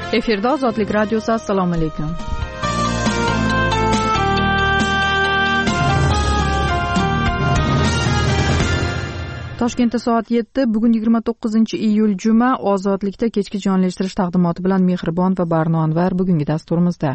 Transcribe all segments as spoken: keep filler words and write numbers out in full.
Efirda Ozodlik radiosi. Assalomu alaykum. Toshkentda soat yetti, bugun yigirma to'qqizinchi iyul juma. Ozodlikda kechki jonlashtirish taqdimoti bilan Mehribon va Barno Anvar bugungi dasturimizda.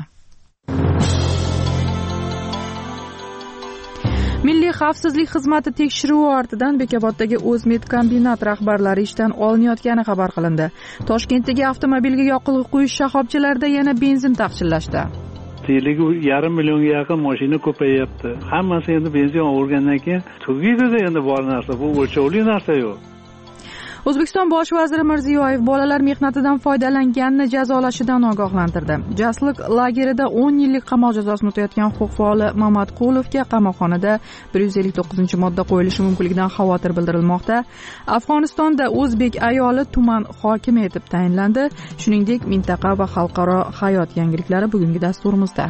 Milliy xavfsizlik xizmati tekshiruvi ortidan Bekoboddagi O'zmedkombinat rahbarlari ishdan olinayotgani xabar qilindi. Toshkentdagi avtomobilga yoqilg'i quyish shoxobchalarida yana benzin taqchillashdi. Yiliga yarim millionga yaqin mashina ko'payyapti. Hammasi endi benzin olgandan keyin tugaydi-da, endi bor narsa, bu o'lchovli narsa yo'q. O'zbekiston bosh vaziri Mirziyoyev bolalar mehnatidan foydalanganini jazolashidan ogohlantirdi. Jasliq lagerida o'n yillik qamoq jazosini o'tayotgan huquq faoli Mamatqulovga qamoqxonada bir yuz ellik to'qqizinchi modda qo'yilishi mumkinligidan xavotir bildirilmoqda. Afg'onistonda o'zbek ayoli tuman hokimi etib tayinlandi. Shuningdek, mintaqa va xalqaro hayot yangiliklari bugungi dasturimizda.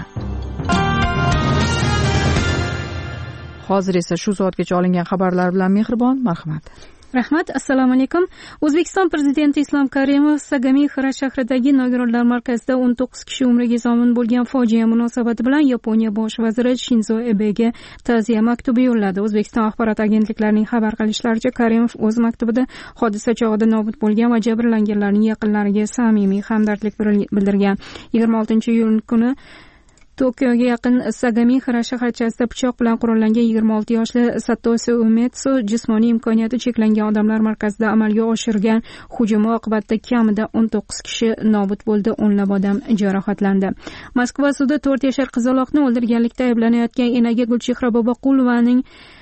Hozir esa shu soatgacha olingan xabarlar bilan Mehribon, marhamat. Rahmat, assalomu alaykum. O'zbekiston prezidenti Islom Karimov Sagami Xira shahridagi nogironlar markazida o'n to'qqiz kishi umriga zomin bo'lgan fojia munosabati bilan Yaponiya bosh vaziri Shinzo Abega ta'ziya maktubi yo'lladi. O'zbekiston axborot agentliklarining xabar qilishlaricha, Karimov o'z maktubida hodisa chog'ida nobud bo'lgan va jabrlanganlarning yaqinlariga samimiy hamdardlik bildirgan. yigirma oltinchi iyul kuni Tokioga yaqin Sagami Xira shaharchasida pichoq bilan qurollangan yigirma olti yoshli Satoshi Umetsu jismoniy imkoniyati cheklangan odamlar markazida amalga oshirgan hujumi oqibatida kamida o'n to'qqiz kishi nobud bo'ldi, o'nlab odam jarohatlandi. Moskva sudi to'rt yashar qizaloqni o'ldirganlikda ayblanayotgan enaga Gulchehra Boboqulovaning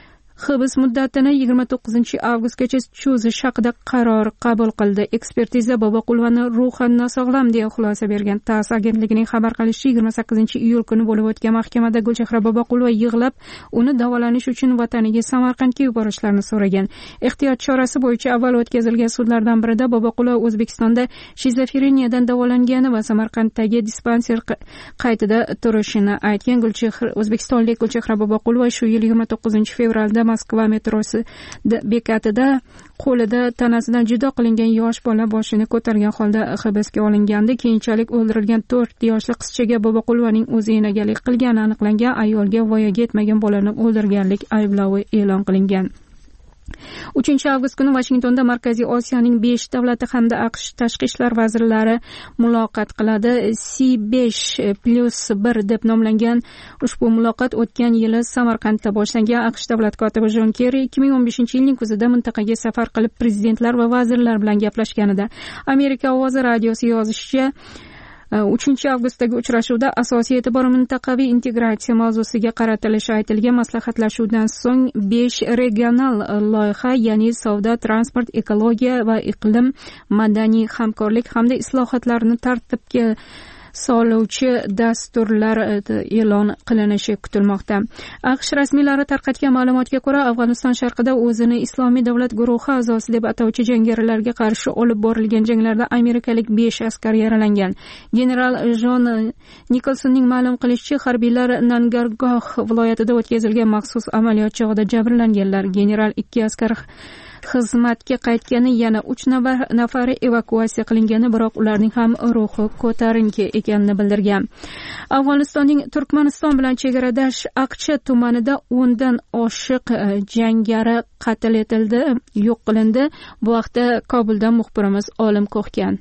hibs muddatini yigirma to'qqizinchi avgustgacha cho'zish haqida qaror qabul qildi. Ekspertiza Boboqulovani ruhan nosog'lom deya xulosa bergan. TASS agentligining xabar qilishicha, yigirma sakkizinchi iyul kuni bo'lib o'tgan mahkamada Gulchehra Boboqulova yig'lab, uni davolanish uchun vataniga Samarqandga yuborishlarini so'ragan. Ehtiyot chorasi bo'yicha avval o'tkazilgan sudlardan birida Boboqulova O'zbekistonda shizofreniyadan davolangani va Samarqanddagi dispanser qaytida turishini aytgan. Gulchehra O'zbekistonlik Gulchehra Boboqulova shu yil yigirma to'qqizinchi fevralda Moskva metrosi bekatida qo'lida tanasidan judo qilingan yosh bola boshini ko'targan holda hibsga olingandi. Keyinchalik o'ldirilgan to'rt yoshli qizchaga Boboqulovaning o'zi enagalik qilgani aniqlangan. Ayolga voyaga yetmagan bolani o'ldirganlik ayblovi e'lon qilingan. uchinchi avgust kuni Washingtonda Markaziy Osiyoning besh davlati hamda AQSh tashqi ishlar vazirlari muloqot qiladi. C besh plus bir deb nomlangan ushbu muloqot o'tgan yili Samarqandda boshlangan. AQSh davlat kotibi Jon Kerri ikki ming o'n beshinchi yilning kuzida mintaqaga safar qilib prezidentlar va vazirlar bilan gaplashganida. Amerika ovozi radiosi yozishicha, uchinchi avgustdagi uchrashuvda asosiy e'tibor mintaqaviy integratsiya mavzusiga qaratilishi aytilgan. Maslahatlashuvdan so'ng besh regional loyiha, ya'ni savdo, transport, ekologiya va iqlim, madaniy hamkorlik hamda islohotlarni tartibga soluvchi dasturlar e'lon qilinishi kutilmoqda. AQSh rasmiylari tarqatgan ma'lumotga ko'ra, Afg'oniston sharqida o'zini Islomiy davlat guruhi a'zosi deb atovchi jangarilarga qarshi olib borilgan janglarda amerikalik besh askar yaralangan. General Jon Nikolsonning ma'lum qilishicha, harbiylar Nangargoh viloyatida o'tkazilgan maxsus amaliyot chog'ida jabrlanganlar. General ikki askar xizmatga qaytgani, yana uch nafari evakuatsiya qilingani, biroq ularning ham ruhi ko'tarinki ekanini bildirgan. Afg'onistonning Turkmaniston bilan chegaradosh Aqcha tumanida o'ndan oshiq jangari qatl etildi, yo'q qilindi. Bu haqda Kobuldan muxbirimiz Olim Qo'xgan.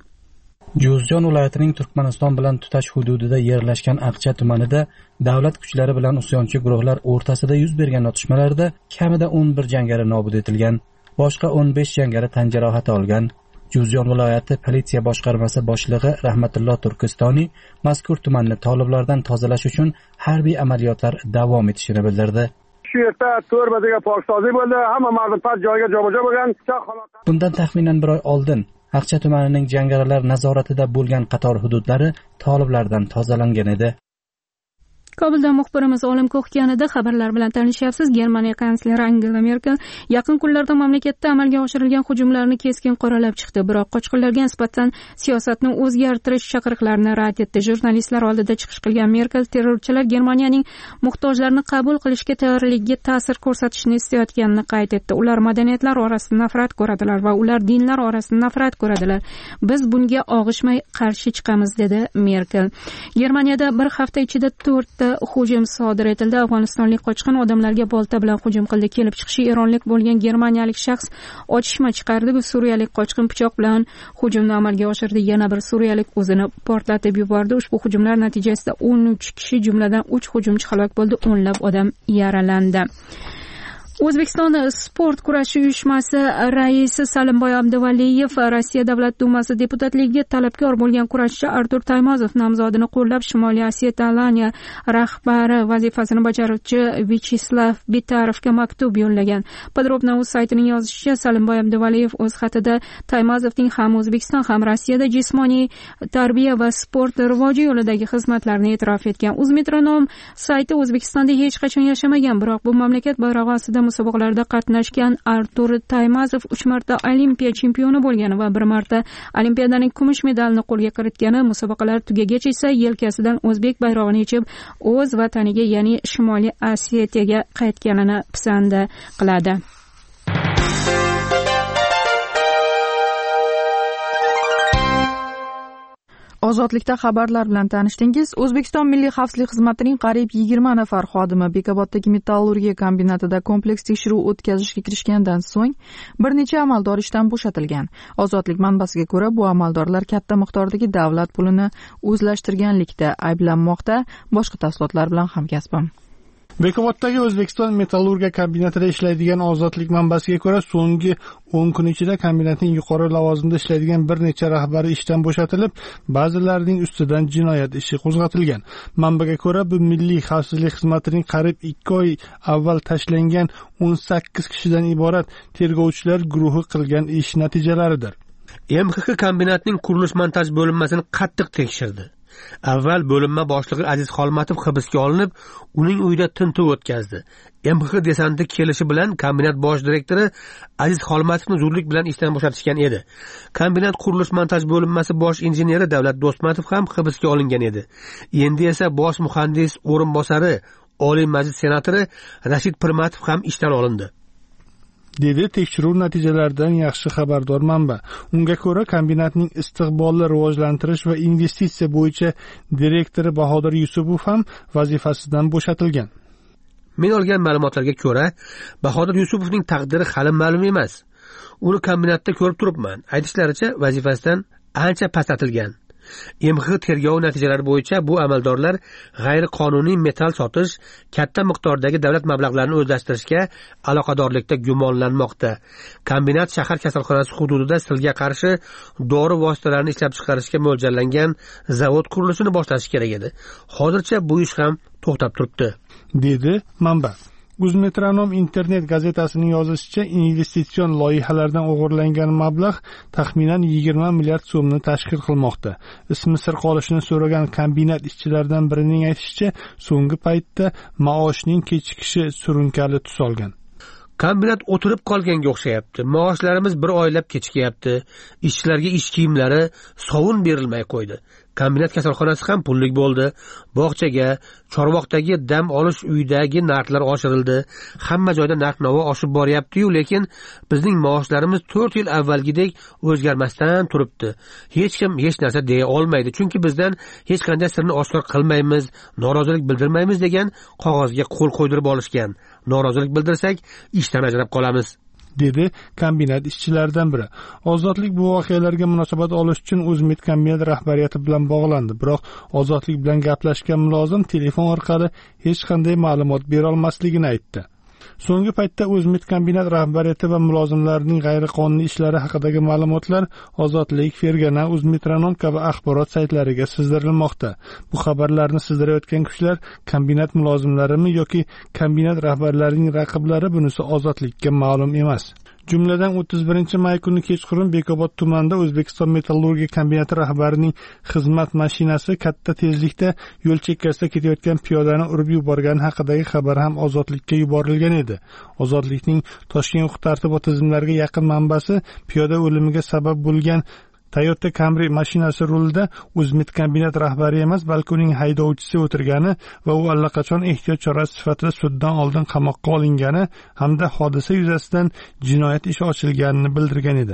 Juzjon viloyatining Turkmaniston bilan tutash hududida yerlashgan Aqcha tumanida davlat kuchlari bilan isyonchi guruhlar o'rtasida yuz bergan otishmalarda kamida o'n bir jangari nobud etilgan. Boshqa o'n besh jangari tan jarohati olgan. Juzjon viloyati politsiya boshqarmasi boshlig'i Rahmatulloh Turkistoniy mazkur tumanni toliblardan tozalash uchun harbiy amaliyotlar davom etishini bildirdi. Shu yerda to'rbaga poksozi bo'ldi, hamma mardum past joyga jo'bajo bo'lgan. Bundan taxminan bir oy oldin Aqcha tumanining jangarilar nazoratida bo'lgan qator hududlari toliblardan tozalangan edi. Kobulda muxbirimiz Olim Ko'hganida xabarlar bilan tanishyapsiz. Germaniya kansleri Angela Merkel yaqin kunlarda mamlakatda amalga oshirilgan hujumlarni keskin qoralab chiqdi, biroq qochqinlarga nisbatan siyosatni o'zgartirish chaqiriqlarini rad etdi. Jurnalistlar oldida chiqish qilgan Merkel terrorchilar Germaniyaning muhtojlarini qabul qilishga tayyorligiga ta'sir ko'rsatishni istayotganini qayd etdi. Ular madaniyatlar orasida nafrat ko'radilar va ular dinlar orasida nafrat ko'radilar. Biz bunga og'ishmay qarshi chiqamiz, dedi Merkel. Germaniyada bir hafta ichida to'rtta hujum sodir etildi. Afg'onistonlik qochqin odamlarga bolta bilan hujum qildi. Kelib chiqishi eronlik bo'lgan germaniyalik shaxs otishma chiqardi. Suriyalik qochqin pichoq bilan hujumni amalga oshirdi. Yana bir suriyalik o'zini portlatib yubordi. Ushbu hujumlar natijasida o'n uch kishi, jumladan uch hujumchi halok bo'ldi, o'nlab odam yaralandi. O'zbekiston sport kurashi uyushmasi raisi Salimboy Abduvaliyev Rossiya Davlat dumasi deputatligiga talabgor bo'lgan kurashchi Artur Taymazov nomzodini qo'llab Shimoliy Osetiya rahbari vazifasini bajaruvchi Vyacheslav Bitarovga maktub yo'llagan. Podrobnoy saytining yozishicha, Salimboy Abduvaliyev o'z xatida Taymazovning ham O'zbekiston ham Rossiyada jismoniy tarbiya va sport rivoji yo'lidagi xizmatlarini e'tirof etgan. Uzmetronom sayti O'zbekistonda hech qachon yashamagan, biroq bu mamlakat bayrog'i ostida musobaqalarda qatnashgan Artur Taymazov uch marta Olimpiya chempioni bo'lgani va bir marta Olimpiadaning kumush medalini qo'lga kiritgani, musobaqalar tugagach esa yelkasidan o'zbek bayrog'ini yechib o'z vataniga, ya'ni Shimoliy Osetiyaga qaytganini pisand qiladi. Ozodlikda xabarlar bilan tanishdingiz. O'zbekiston Milliy xavfsizlik xizmatining qariyb yigirma nafar xodimi Bekoboddagi metallurgiya kombinatida kompleks tekshiruv o'tkazishga kirishgandan so'ng bir necha amaldor ishdan bo'shatilgan. Ozodlik manbasiga ko'ra, bu amaldorlar katta miqdordagi davlat pulini o'zlashtirganlikda ayblanmoqda. Boshqa tafsilotlar bilan hamkasbim. Bekoboddagi O'zbekiston metallurgiya kombinatida ishlaydigan Ozodlik manbasiga ko'ra, so'nggi o'n kun ichida kombinatning yuqori lavozimda ishlaydigan bir necha rahbari ishdan bo'shatilib, ba'zilarining ustidan jinoyat ishi qo'zg'atilgan. Manbaga ko'ra, bu Milliy xavfsizlik xizmatining qariyb ikki oy avval tashlangan o'n sakkiz kishidan iborat tergovchilar guruhi qilgan ish natijalaridir. M X X kombinatning qurilish montaj bo'linmasini qattiq tekshirdi. Avval bo'linma boshlig'i Aziz Xolmatov hibsga olinib, uning uyida tintuv o'tkazdi. M X X desanti kelishi bilan kombinat bosh direktori Aziz Xolmatovni zudlik bilan ishdan bo'shatishgan edi. Kombinat qurilish montaj bo'linmasi bosh injeneri Davlat Do'stmatov ham hibsga olingan edi. Endi esa bosh muhandis o'rinbosari, Oliy Majlis senatori Rashid Pirmatov ham ishdan olindi, dedi tekshiruv natijalaridan yaxshi xabardor manba. Unga ko'ra, kombinatning istiqbolli rivojlantirish va investitsiya bo'yicha direktori Bahodir Yusupov ham vazifasidan bo'shatilgan. Men olgan ma'lumotlarga ko'ra, Bahodir Yusupovning taqdiri hali ma'lum emas. Uni kombinatda ko'rib turibman. Aytishlaricha, vazifasidan ancha pastlatilgan. M X X tergov natijalari bo'yicha bu amaldorlar g'ayriqonuniy metall sotish, katta miqdordagi davlat mablag'larini o'zlashtirishga aloqadorlikda gumonlanmoqda. Kombinat shahar kasalxonasi hududida silga qarshi dori vositalarini ishlab chiqarishga mo'ljallangan zavod qurilishini boshlashi kerak edi. Hozircha bu ish ham to'xtab turibdi, dedi manba. Uzmetronom internet gazetasining yozishicha, investitsion loyihalardan o'g'irlangan mablag' taxminan yigirma milliard so'mni tashkil qilmoqda. Ismi sir qolishini so'ragan kombinat ishchilaridan birining aytishicha, so'nggi paytda maoshning kechikishi surunkali tus olgan. Kombinat o'tirib qolganga o'xshayapti. Maoshlarimiz bir oylab kechikyapti. Ishchilarga ish kiyimlari, sovun berilmay qo'ydi. Kombinat kasalxonasi ham pullik bo'ldi. Bog'chaga, Chorvoqdagi dam olish uyidagi narxlar oshirildi. Hamma joyda narx-navo oshib boryapti-yu, lekin bizning maoshlarimiz to'rt yil avvalgidek o'zgarmasdan turibdi. Hech kim hech narsa deya olmaydi, chunki bizdan hech qanday sirni oshkor qilmaymiz, norozilik bildirmaymiz degan qog'ozga qo'l qo'ydirib olishgan. Norozilik bildirsak, ishdan ajrab qolamiz, dedi kombinat ishchilaridan biri. Ozodlik bu voqealarga munosabat olish uchun O'zmit kombinat rahbariyati bilan bog'landi, biroq Ozodlik bilan gaplashgan mulozim telefon orqali hech qanday ma'lumot bera olmasligini aytdi. So'nggi paytda O'zmit kombinat rahbariyati va mulozimlarining g'ayriqonuniy ishlari haqidagi ma'lumotlar Ozodlik, Fergana, Uzmetronom kabi axborot saytlariga sizdirilmoqda. Bu xabarlarni sizdirayotgan kuchlar kombinat mulozimlarimi yoki kombinat rahbarlarining raqiblari, bunisi Ozodlikka ma'lum emas. Jumladan o'ttiz birinchi may kuni kechqurun Bekobod tumanida O'zbekiston metallurgiya kombinati rahbarining xizmat mashinasi katta tezlikda yo'l chekkasida ketayotgan piyodani urib yuborgani haqidagi xabar ham Ozodlikka yuborilgan edi. Ozodlikning Toshkent huquq-tartibot tizimlariga yaqin manbasi piyoda o'limiga sabab bo'lgan Toyota Camry mashinasi rulida O'zmit kombinat rahbari emas, balki uning haydovchisi o'tirgani va u allaqachon ehtiyot chorasi sifatida suddan oldin qamoqqa olingani hamda hodisa yuzasidan jinoyat ishi ochilganini bildirgan edi.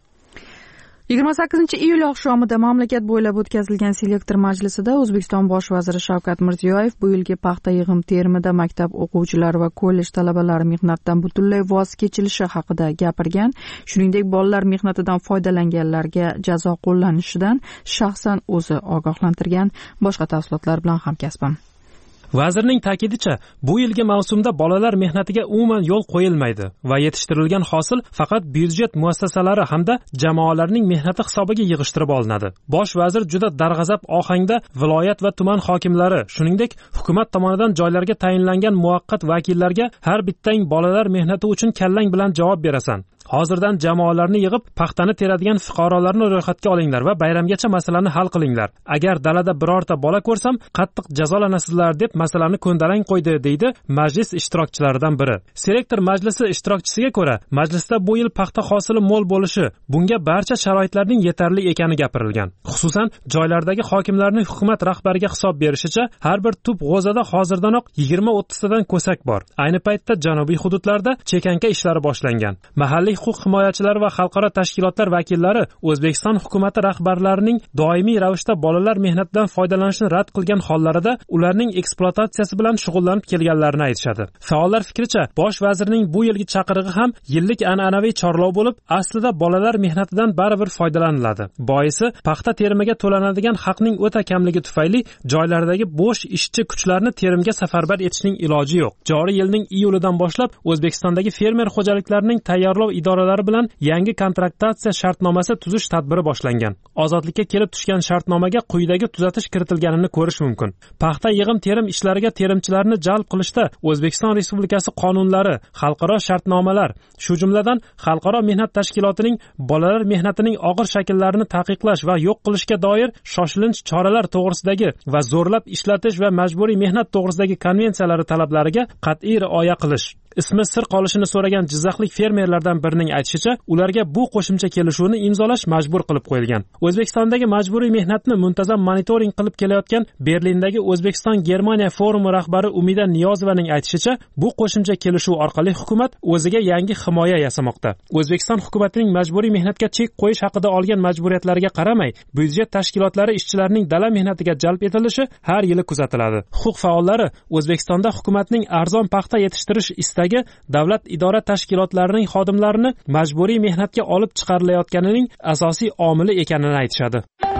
yigirma sakkizinchi iyul oqshomida mamlakat bo'ylab o'tkazilgan selektor majlisida O'zbekiston bosh vaziri Shavkat Mirziyoyev bu yilgi paxta yig'im terimida maktab o'quvchilari va kollej talabalari mehnatdan butunlay voz kechilishi haqida gapirgan. Shuningdek, bolalar mehnatidan foydalanganlarga jazo qo'llanishidan shaxsan o'zi ogohlantirgan. Boshqa tafsilotlar bilan hamkasbim. Vazirning ta'kidicha, bu yilgi mavsumda bolalar mehnatiga umuman yo'l qo'yilmaydi va yetishtirilgan hosil faqat byudjet muassasalari hamda jamoalarning mehnati hisobiga yig'ishtirib olinadi. Bosh vazir juda darg'azab ohangda viloyat va tuman hokimlari, shuningdek, hukumat tomonidan joylarga tayinlangan muvaqqat vakillarga har bittang bolalar mehnati uchun kallang bilan javob berasan. Hozirdan jamoalarni yig'ib, paxtani teradigan fuqarolarni ro'yxatga olinglar va bayramgacha masalani hal qilinglar. Agar dalada birorta bola ko'rsam, qattiq jazolanasizlar deb masalani ko'ndalang qo'ydi, deydi majlis ishtirokchilaridan biri. Selektor majlisi ishtirokchisiga ko'ra, majlisda bu yil paxta hosili mo'l bo'lishi, bunga barcha sharoitlarning yetarli ekani gapirilgan. Xususan, joylardagi hokimlarning hukumat rahbariga hisob berishicha, har bir tup g'o'zada hozirdanoq yigirma o'ttiz tadan ko'sak bor. Ayni paytda janubiy hududlarda chekanka ishlari boshlangan. Mahalliy huquq himoyachilari va xalqaro tashkilotlar vakillari O'zbekiston hukumati rahbarlarining doimiy ravishda bolalar mehnatidan foydalanishni rad qilgan hollarida ularning ekspluatatsiyasi bilan shug'ullanib kelganlarini aytishadi. Faollar fikricha, bosh vazirning bu yilgi chaqirig'i ham yillik an'anaviy chorlov bo'lib, aslida bolalar mehnatidan baribir foydalaniladi. Boisi, paxta terimiga to'lanadigan haqning o'ta kamligi tufayli joylardagi bo'sh ishchi kuchlarni terimga safarbar etishning iloji yo'q. Joriy yilning iyulidan boshlab O'zbekistondagi fermer xo'jaliklarining tayyorlov idoralari bilan yangi kontraktatsiya shartnomasi tuzish tadbiri boshlangan. Ozodlikka kelib tushgan shartnomaga quyidagi tuzatish kiritilganini ko'rish mumkin. Paxta yig'im terim ishlariga terimchilarni jalb qilishda O'zbekiston Respublikasi qonunlari, xalqaro shartnomalar, shu jumladan Xalqaro mehnat tashkilotining bolalar mehnatining og'ir shakllarini taqiqlash va yo'q qilishga doir shoshilinch choralar to'g'risidagi va zo'rlab ishlatish va majburiy mehnat to'g'risidagi konvensiyalari talablariga qat'iy rioya qilish. Ismi sir qolishini so'ragan jizzaxlik fermerlardan birining aytishicha, ularga bu qo'shimcha kelishuvni imzolash majbur qilib qo'yilgan. O'zbekistondagi majburiy mehnatni muntazam monitoring qilib kelayotgan Berlindagi O'zbekiston Germaniya forumi rahbari Umida Niyozovaning aytishicha, bu qo'shimcha kelishuv orqali hukumat o'ziga yangi himoya yasamoqda. O'zbekiston hukumatining majburiy mehnatga chek qo'yish haqida olgan majburiyatlariga qaramay, byudjet tashkilotlari ishchilarining dala mehnatiga jalb etilishi har yili kuzatiladi. Huquq faollari O'zbekistonda hukumatning arzon paxta yetishtirish istagi davlat idora tashkilotlarining xodimlarini majburiy mehnatga olib chiqarilayotganining asosiy omili ekanini aytishadi.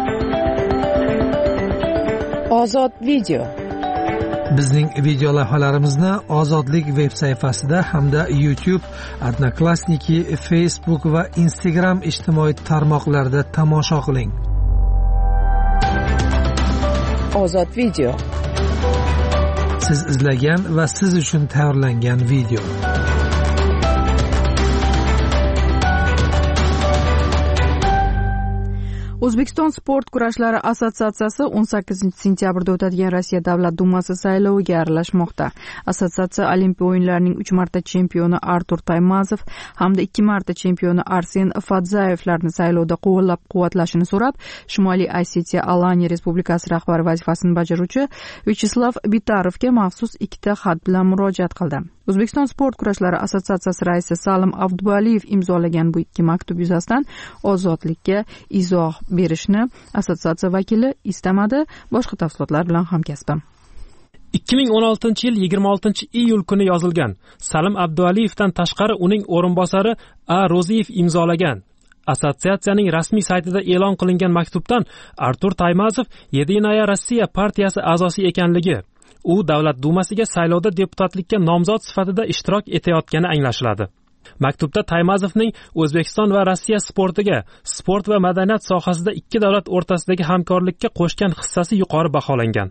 Ozod video. Bizning video lavhalarimizni Ozodlik veb sayfasida hamda YouTube, Odnoklassniki, Facebook va Instagram ijtimoiy tarmoqlarida tomosha qiling. Ozod video. Siz izlagan va siz uchun tayyorlangan video. O'zbekiston sport kurashlari assotsiatsiyasi o'n sakkizinchi sentyabrda o'tadigan Rossiya Davlat Dumasi sayloviga aralashmoqda. Assotsiatsiya Olimpiya o'yinlarining uch marta chempioni Artur Taymazov hamda ikki marta chempioni Arsen Fadzayevlarni saylovda qo'llab-quvvatlashini so'rab, Shimoliy Osetiya Alaniya Respublikasi rahbari vazifasini bajaruvchi Vyacheslav Bitarovga maxsus ikkita xat bilan murojaat qildi. O'zbekiston sport kurashlari assotsiatsiyasi raisi Salim Abduvaliyev imzolagan bu ikki maktub yuzasidan Ozodlikka izoh berishni assotsiatsiya vakili istamadi. Boshqa tafsilotlar bilan hamkasbim. ikki ming o'n oltinchi yil yigirma oltinchi iyul kuni yozilgan. Salim Abdualiyevdan tashqari uning o'rinbosari A. Roziyev imzolagan. Assotsiatsiyaning rasmiy saytida e'lon qilingan maktubdan Artur Taymazov Yedinaya Rossiya partiyasi a'zosi ekanligi, u Davlat Dumasiga saylovda deputatlikka nomzod sifatida ishtirok etayotgani anglashiladi. Maktubda Taymazovning O'zbekiston va Rossiya sportiga, sport va madaniyat sohasida ikki davlat o'rtasidagi hamkorlikka qo'shgan hissasi yuqori baholangan.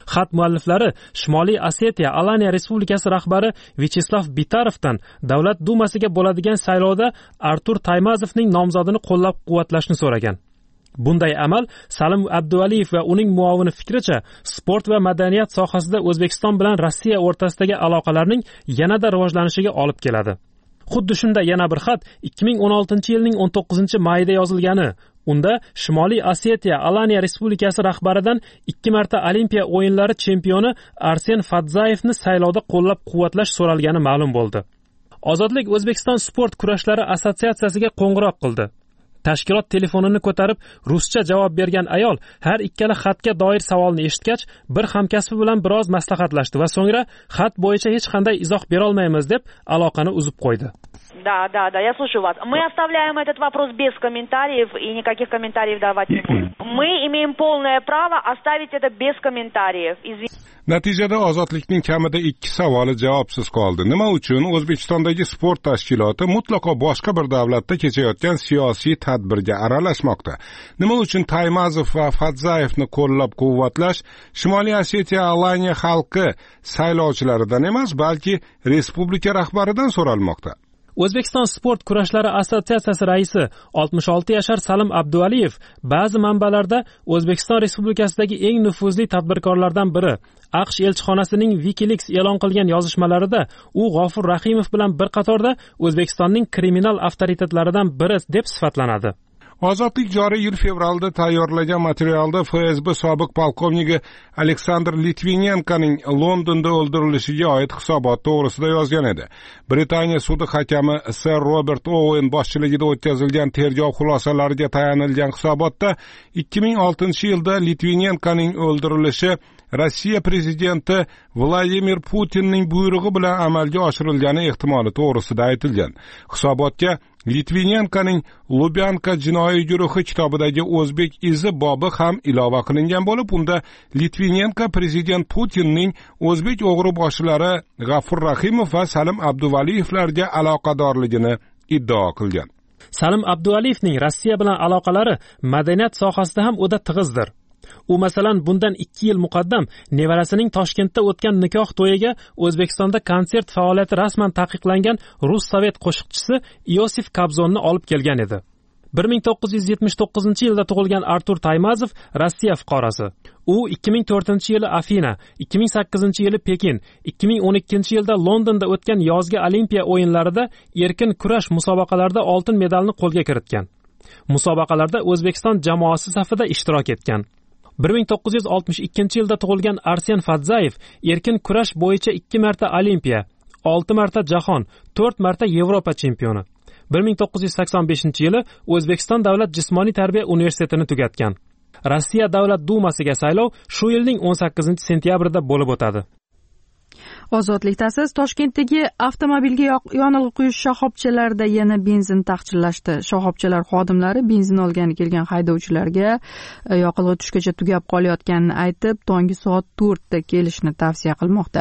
Xat mualliflari Shimoliy Osetiya Alaniya Respublikasi rahbari Vyacheslav Bitarovdan Davlat dumasiga bo'ladigan saylovda Artur Taymazovning nomzodini qo'llab-quvvatlashni so'ragan. Bunday amal Salim Abduvaliyev va uning muovini fikricha sport va madaniyat sohasida O'zbekiston bilan Rossiya o'rtasidagi aloqalarning yanada rivojlanishiga olib keladi. Xuddi shunda yana bir xat ikki ming o'n oltinchi yilning o'n to'qqizinchi mayida yozilgani. Unda Shimoliy Osetiya Alaniya Respublikasi rahbaridan ikki marta Olimpiya o'yinlari chempioni Arsen Fadzayevni saylovda qo'llab-quvvatlash so'ralgani ma'lum bo'ldi. Ozodlik O'zbekiston sport kurashlari assotsiatsiyasiga qo'ng'iroq qildi. Tashkilot telefonini ko'tarib ruscha javob bergan ayol har ikkala xatga doir savolni eshitgach, bir hamkasbi bilan biroz maslahatlashdi va so'ngra xat bo'yicha hech qanday izoh bera olmaymiz deb aloqani uzib qo'ydi. Да, да, да, я слушаю вас. Мы оставляем этот вопрос без комментариев и никаких комментариев давать не будем. Мы имеем полное право оставить это без комментариев. Извините. Natijada ozodlikning kamida ikki savoli javobsiz qoldi. Nima uchun O'zbekistondagi sport tashkiloti mutlaqo boshqa bir davlatda kechayotgan siyosiy tadbirga aralashmoqda? Nima uchun Taymazov va Fadzayevni qo'llab-quvvatlash Shimoliy Osetiya Alaniya xalqi saylovchilaridan emas, balki respublika rahbaridan so'ralmoqda? O'zbekiston sport kurashlari assotsiatsiyasi raisi oltmish olti yashar Salim Abduvaliyev ba'zi manbalarda O'zbekiston Respublikasidagi eng nufuzli tadbirkorlardan biri AQSh elchixonasining WikiLeaks e'lon qilgan yozishmalarida u G'ofur Rahimov bilan bir qatorda O'zbekistonning kriminal avtoritetlaridan biri deb sifatlanadi. Ozodlik joriy yil fevralda tayyorlagan materialda F S B sobiq polkovniki Aleksandr Litvinenkoning Londonda o'ldirilishiga oid hisobot to'g'risida yozgan edi. Britaniya sudi hakami Sir Robert Owen boshchiligida o'tkazilgan tergov xulosalariga tayanilgan hisobotda ikki ming oltinchi yilda Litvinenkoning o'ldirilishi Rossiya prezidenti Vladimir Putinning buyrug'i bilan amalga oshirilgani ehtimoli to'g'risida aytilgan. Hisobotga Litvinenkoning Lubyanka jinoiy guruhi kitobidagi o'zbek izi bobi ham ilova qilingan bo'lib, unda Litvinenko prezident Putinning o'zbek o'g'ri boshlari G'afur Rahimov va Salim Abduvaliyevlarga aloqadorligini iddao qilgan. Salim Abduvaliyevning Rossiya bilan aloqalari madaniyat sohasida ham o'ta tig'izdir. U masalan bundan ikki yil muqaddam nevarasining Toshkentda o'tgan nikoh to'yiga O'zbekistonda konsert faoliyati rasman taqiqlangan rus sovet qo'shiqchisi Iosif Kobzonni olib kelgan edi. bir ming to'qqiz yuz yetmish to'qqizinchi yilda tug'ilgan Artur Taymazov Rossiya fuqarosi. U ikki ming to'rtinchi yili Afina, ikki ming sakkizinchi yili Pekin, ikki ming o'n ikkinchi yilda Londonda o'tgan yozgi Olimpiya o'yinlarida erkin kurash musobaqalarida oltin medalni qo'lga kiritgan. Musobaqalarda O'zbekiston jamoasi safida ishtirok etgan. bir ming to'qqiz yuz oltmish ikkinchi yilda tug'ilgan Arsen Fadzayev erkin kurash bo'yicha ikki marta Olimpiya, olti marta jahon, to'rt marta Yevropa chempioni. bir ming to'qqiz yuz sakson beshinchi yili O'zbekiston davlat jismoniy tarbiya universitetini tugatgan. Rossiya davlat dumasiga saylov shu yilning o'n sakkizinchi sentyabrida bo'lib o'tadi. Ozodlikdasiz Toshkentdagi avtomobilga yonilg'i quyish shoxobchalarida yana benzin taqchillashdi. Shoxobchalar xodimlari benzin olgani kelgan haydovchilarga yoqilg'i tushgacha tugab qolayotganini aytib, tonggi soat to'rtda kelishni tavsiya qilmoqda.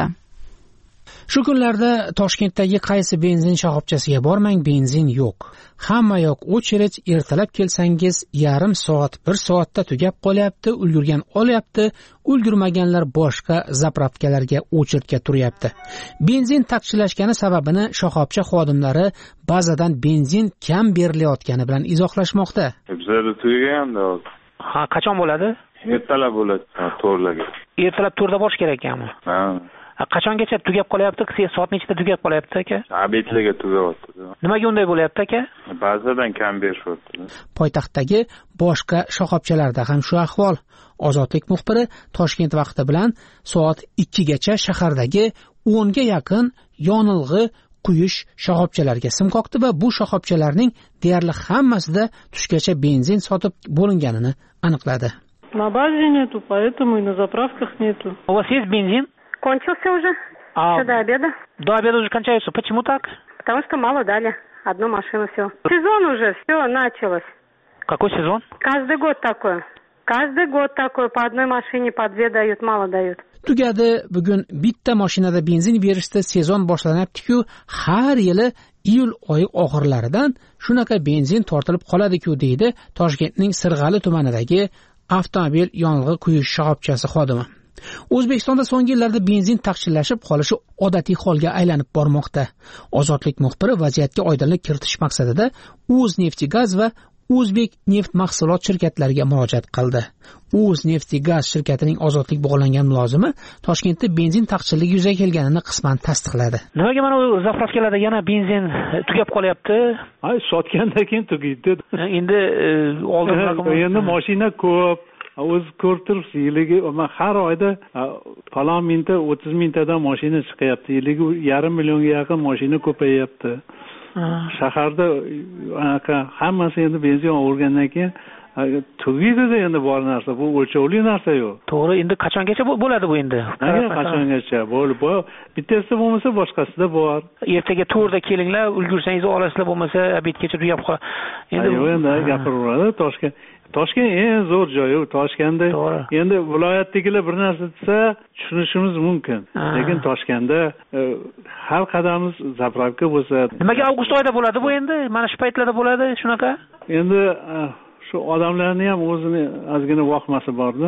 Shu kunlarda Toshkentdagi qaysi benzin shoxobchasiga bormang, benzin yo'q. Hamma yoq o'chirit, ertalab kelsangiz yarim soat, bir soatda tugab qolyapti, ulgurgan olyapti, ulgurmaganlar boshqa zapravkalarga o'chiritga turyapti. Benzin taqchillashgani sababini shoxobcha xodimlari bazadan benzin kam berilayotgani bilan izohlashmoqda. Bizlarda tugaganda. Ha, qachon bo'ladi? Ertalab bo'ladi, to'rtlarga. Ertalab to'rtda borish kerak ekanmi? Ha. Qachongacha tugab qolyapti? Soat nechida tugab qolyapti aka? Abetlarga tugayapti. Nimaga unday bo'lyapti aka? Ba'zidan kam berishyapti. Poytaxtdagi boshqa shoxobchalarda ham shu ahvol. Ozodlik muxbiri Toshkent vaqti bilan soat ikkigacha shahardagi o'nga yaqin yonilg'i quyish shoxobchalariga sim qoqdi va bu shoxobchalarning deyarli hammasida tushgacha benzin sotib bo'linganini aniqladi. На базе нету, поэтому и на заправках нету. У вас есть бензин? Кончился уже. А, все до обеда. До обеда уже кончается. Почему так? Потому что мало дали. Одну машину всего. Сезон уже, все, началось. Какой сезон? Каждый год такой. Каждый год такой. По одной машине, по две дают, мало дают. Tugadi, bugun bitta mashinada benzin berishda sezon boshlanyapti-ku, har yili iyul oyi oxirlaridan shunaqa benzin tortilib qoladi-ku, deydi Toshkentning Sirg'ali tumanidagi avtomobil yonilg'i quyish shoxobchasi xodimi. O'zbekistonda so'nggi yillarda benzin taqchillashib qolishi odatiy holga aylanib bormoqda. Ozodlik muxbiri vaziyatga oydinlik kiritish maqsadida O'zneftigaz va O'zbek neft mahsulot shirkatlariga murojaat qildi. O'zneftigaz shirkatining ozodlik bog'langan mulozimi Toshkentda benzin taqchilligi yuzaga kelganini qisman tasdiqladi. Nimaga mana u zapravkalarda yana benzin tugab qolyapti? Ay, sotgandan keyin tugaydi. Endi oldin endi mashina ko'p. O'z ko'rib turibsiz, yiliga har oyda falon mingta, o'ttiz mingtadan mashina chiqyapti. Yiliga yarim millionga yaqin mashina ko'payyapti. Shaharda anaqa hammasi endi benzin olgandan keyin tugaydi-da endi bor narsa. Bu o'lchovli narsa yo'q. To'g'ri, endi qachongacha bo'ladi bu endi? Qachongacha bo'lib, bu bittasida bo'lmasa boshqasida bor. Ertaga to'rda kelinglar, ulgursangiz olasizlar, bo'lmasa obedgacha tugab qol. Endi yo'q, endi gapiraveradi Toshkent. Toshkent eng zo'r joy. Toshkentda endi viloyatdagilar bir narsa desa tushunishimiz mumkin. Lekin Toshkentda har qadamimiz zapravka bo'lsa. Nimaga avgust oyida bo'ladi bu endi? Mana shu paytlarda bo'ladi shunaqa? Endi shu odamlarning ham o'zini ozgina vahmasi bor-da.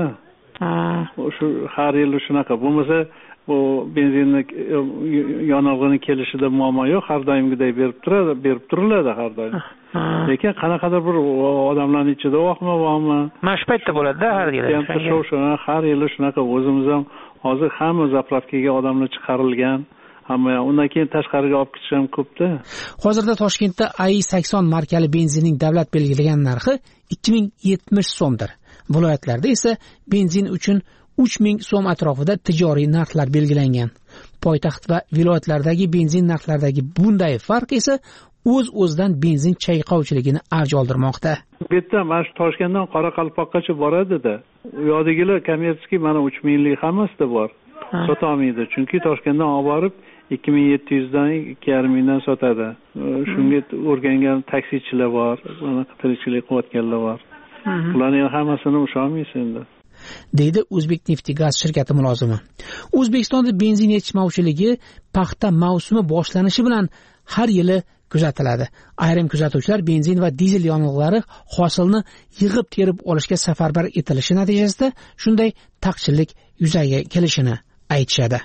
Shu har yil shunaqa. Bo'lmasa bu benzinni yonilg'ini kelishida muammo yo'q, har doimgidek berib turadi, berib turiladi har doim. Lekin qanaqadir bir odamlarning ichida vahma bormi? Mana shu paytda bo'ladi-da har yili. Har yili shunaqa. O'zimiz ham hozir hamma zapravkaga odamlar chiqarilgan. Hamma undan keyin tashqariga olib ketish ham ko'pda. Hozirda Toshkentda A I sakson markali benzinning davlat belgilagan narxi ikki ming yetmish so'mdir. Viloyatlarda esa benzin uchun uch ming so'm atrofida tijoriy narxlar belgilangan. Poytaxt va viloyatlardagi benzin narxlaridagi bunday farq esa o'z-o'zidan benzin chayqovchiligini avj oldirmoqda. Bu yerda mana shu Toshkentdan Qoraqalpoqqacha boradi-da. U yoqdagilar kommersiy mana uch minglik hammasida bor. Sota olmaydi, chunki Toshkentdan olib borib ikki ming yetti yuz dan ikki yarim mingdan sotadi. Shunga o'rgangan taksichilar bor, mana qitiruvchilik qilayotganlar bor. Ularning hammasini ishonmaysiz endi. deydi O'zbek Neftigaz shirkati mulozimi. O'zbekistonda benzin yetishmovchiligi paxta mavsumi boshlanishi bilan har yili kuzatiladi. Ayrim kuzatuvchilar benzin va dizel yonilg'ilari hosilni yig'ib terib olishga safarbar etilishi natijasida shunday taqchillik yuzaga kelishini aytishadi.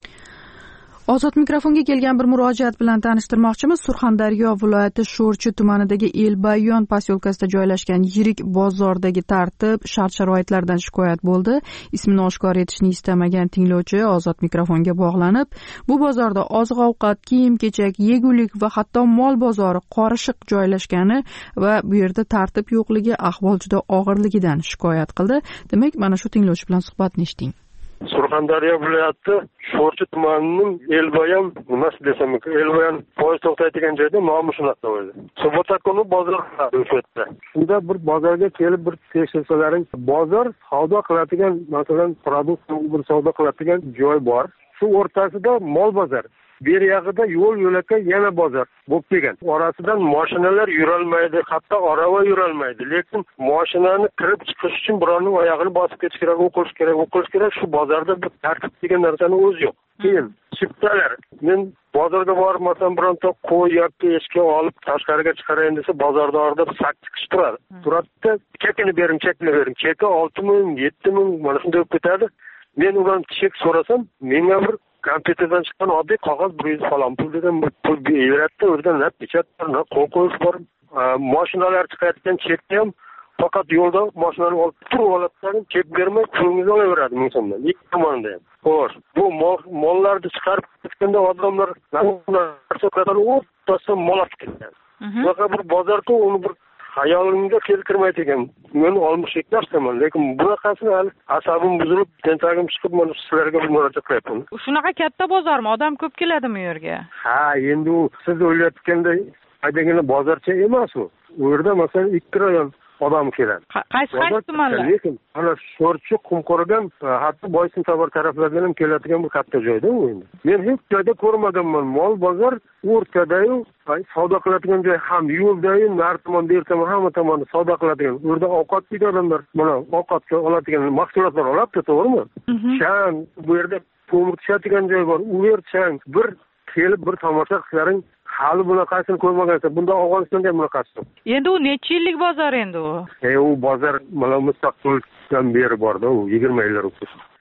Ozod mikrofonga kelgan bir murojaat bilan tanishtirmoqchimiz. Surxondaryo viloyati Sho'rchi tumanidagi Elbayon posyolkasida joylashgan yirik bozordagi tartib, shart-sharoitlardan shikoyat bo'ldi. Ismini oshkor etishni istamagan tinglovchi Ozod mikrofonga bog'lanib, bu bozorda oziq-ovqat, kiyim-kechak, yegulik va hatto mol bozori qorishiq joylashgani va bu yerda tartib yo'qligi, ahvol juda og'irligidan shikoyat qildi. Demak, mana shu tinglovchi bilan suhbatni eshiting. Surxondaryo viloyati Sho'rchi tumanining Elbayon, nima desam, Elbayon poyezd to'xtaydigan joyda nomi shunaqa o'zi. Subota kuni bozor o'shatdi. Shunda bir bozorga kelib bir tekshirsalar, bozor savdo qiladigan, masalan, produkt bir savdo qiladigan joy bor. Shu o'rtasida mol bozor. Bir yog'ida yo'l yo'lakay yana bozor bo'lib kelgan. Orasidan mashinalar yurolmaydi, hatto arava yurolmaydi. Lekin mashinani kirib chiqish uchun birovning oyog'ini bosib ketish kerak, o'qish kerak, o'qish kerak. Shu bozorda bir tartib degan narsani o'zi yo'q. Keyin chiptalar. Men bozorga borib, masalan, bironta qo'y yoki echki olib tashqariga chiqarayin desa, bozorda orada sakkiz kishi turadi. Turadi, chekini bering, chekini bering. Cheki olti ming, yetti ming mana shunday bo'lib ketadi. Men undan chek so'rasam, menga bir kompyuterdan chiqqan oddiy qog'oz bir yuz falon pul degan pul beradida, o'rdan nat pechatlar, qo'l qo'yish bor. Mashinalar chiqayotgan chekni ham faqat yo'lda mashinani olib turib oladi, chek bermay pulingizni olaveradi ming so'mdan. Ikki tomonda ham. Xo'sh, bu mollarni chiqarib ketganda odamlar narsalarni o'rtasida mol olib ketgan. Faqat bir bozorda uni bir hayolimga keltirmaydi ekan. Men olmoq ekanman, lekin bunaqasini hali asabim buzilib, tentagim chiqib, mana sizlarga bir murojaat qilyapman. Shunaqa katta bozormi? Odam ko'p keladimi u yerga? Ha, endi u siz o'ylayotganday haydagina bozorcha emas u. U yerda masalan ikki rayon odam keladi. Qaysi qaysi tumanlar? Lekin ana Sho'rchi, Qumqo'rg'on, hatto Boysun Sabr taraflardan ham keladigan bir katta joyda u endi. Men hech joyda ko'rmaganman. Mol bozor o'rtadayu, savdo qiladigan joy ham yo'ldayu, nar tomon, ber tomon, hamma tomonni savdo qiladigan. U yerda ovqat yeydi odamlar, mana ovqatga oladigan mahsulotlar oladi, to'g'rimi? Chang, bu yerda ko'mir tushadigan joy bor. U yer chang. Bir kelib bir tomosha qilsalaring, hali bunaqasini ko'rmagansiz. Bunda Afg'onistonda bunaqasi. Endi u necha yillik bozor endi u? E, u bozor mana mustaqillikdan beri borda, u yigirma yillar o'tdi.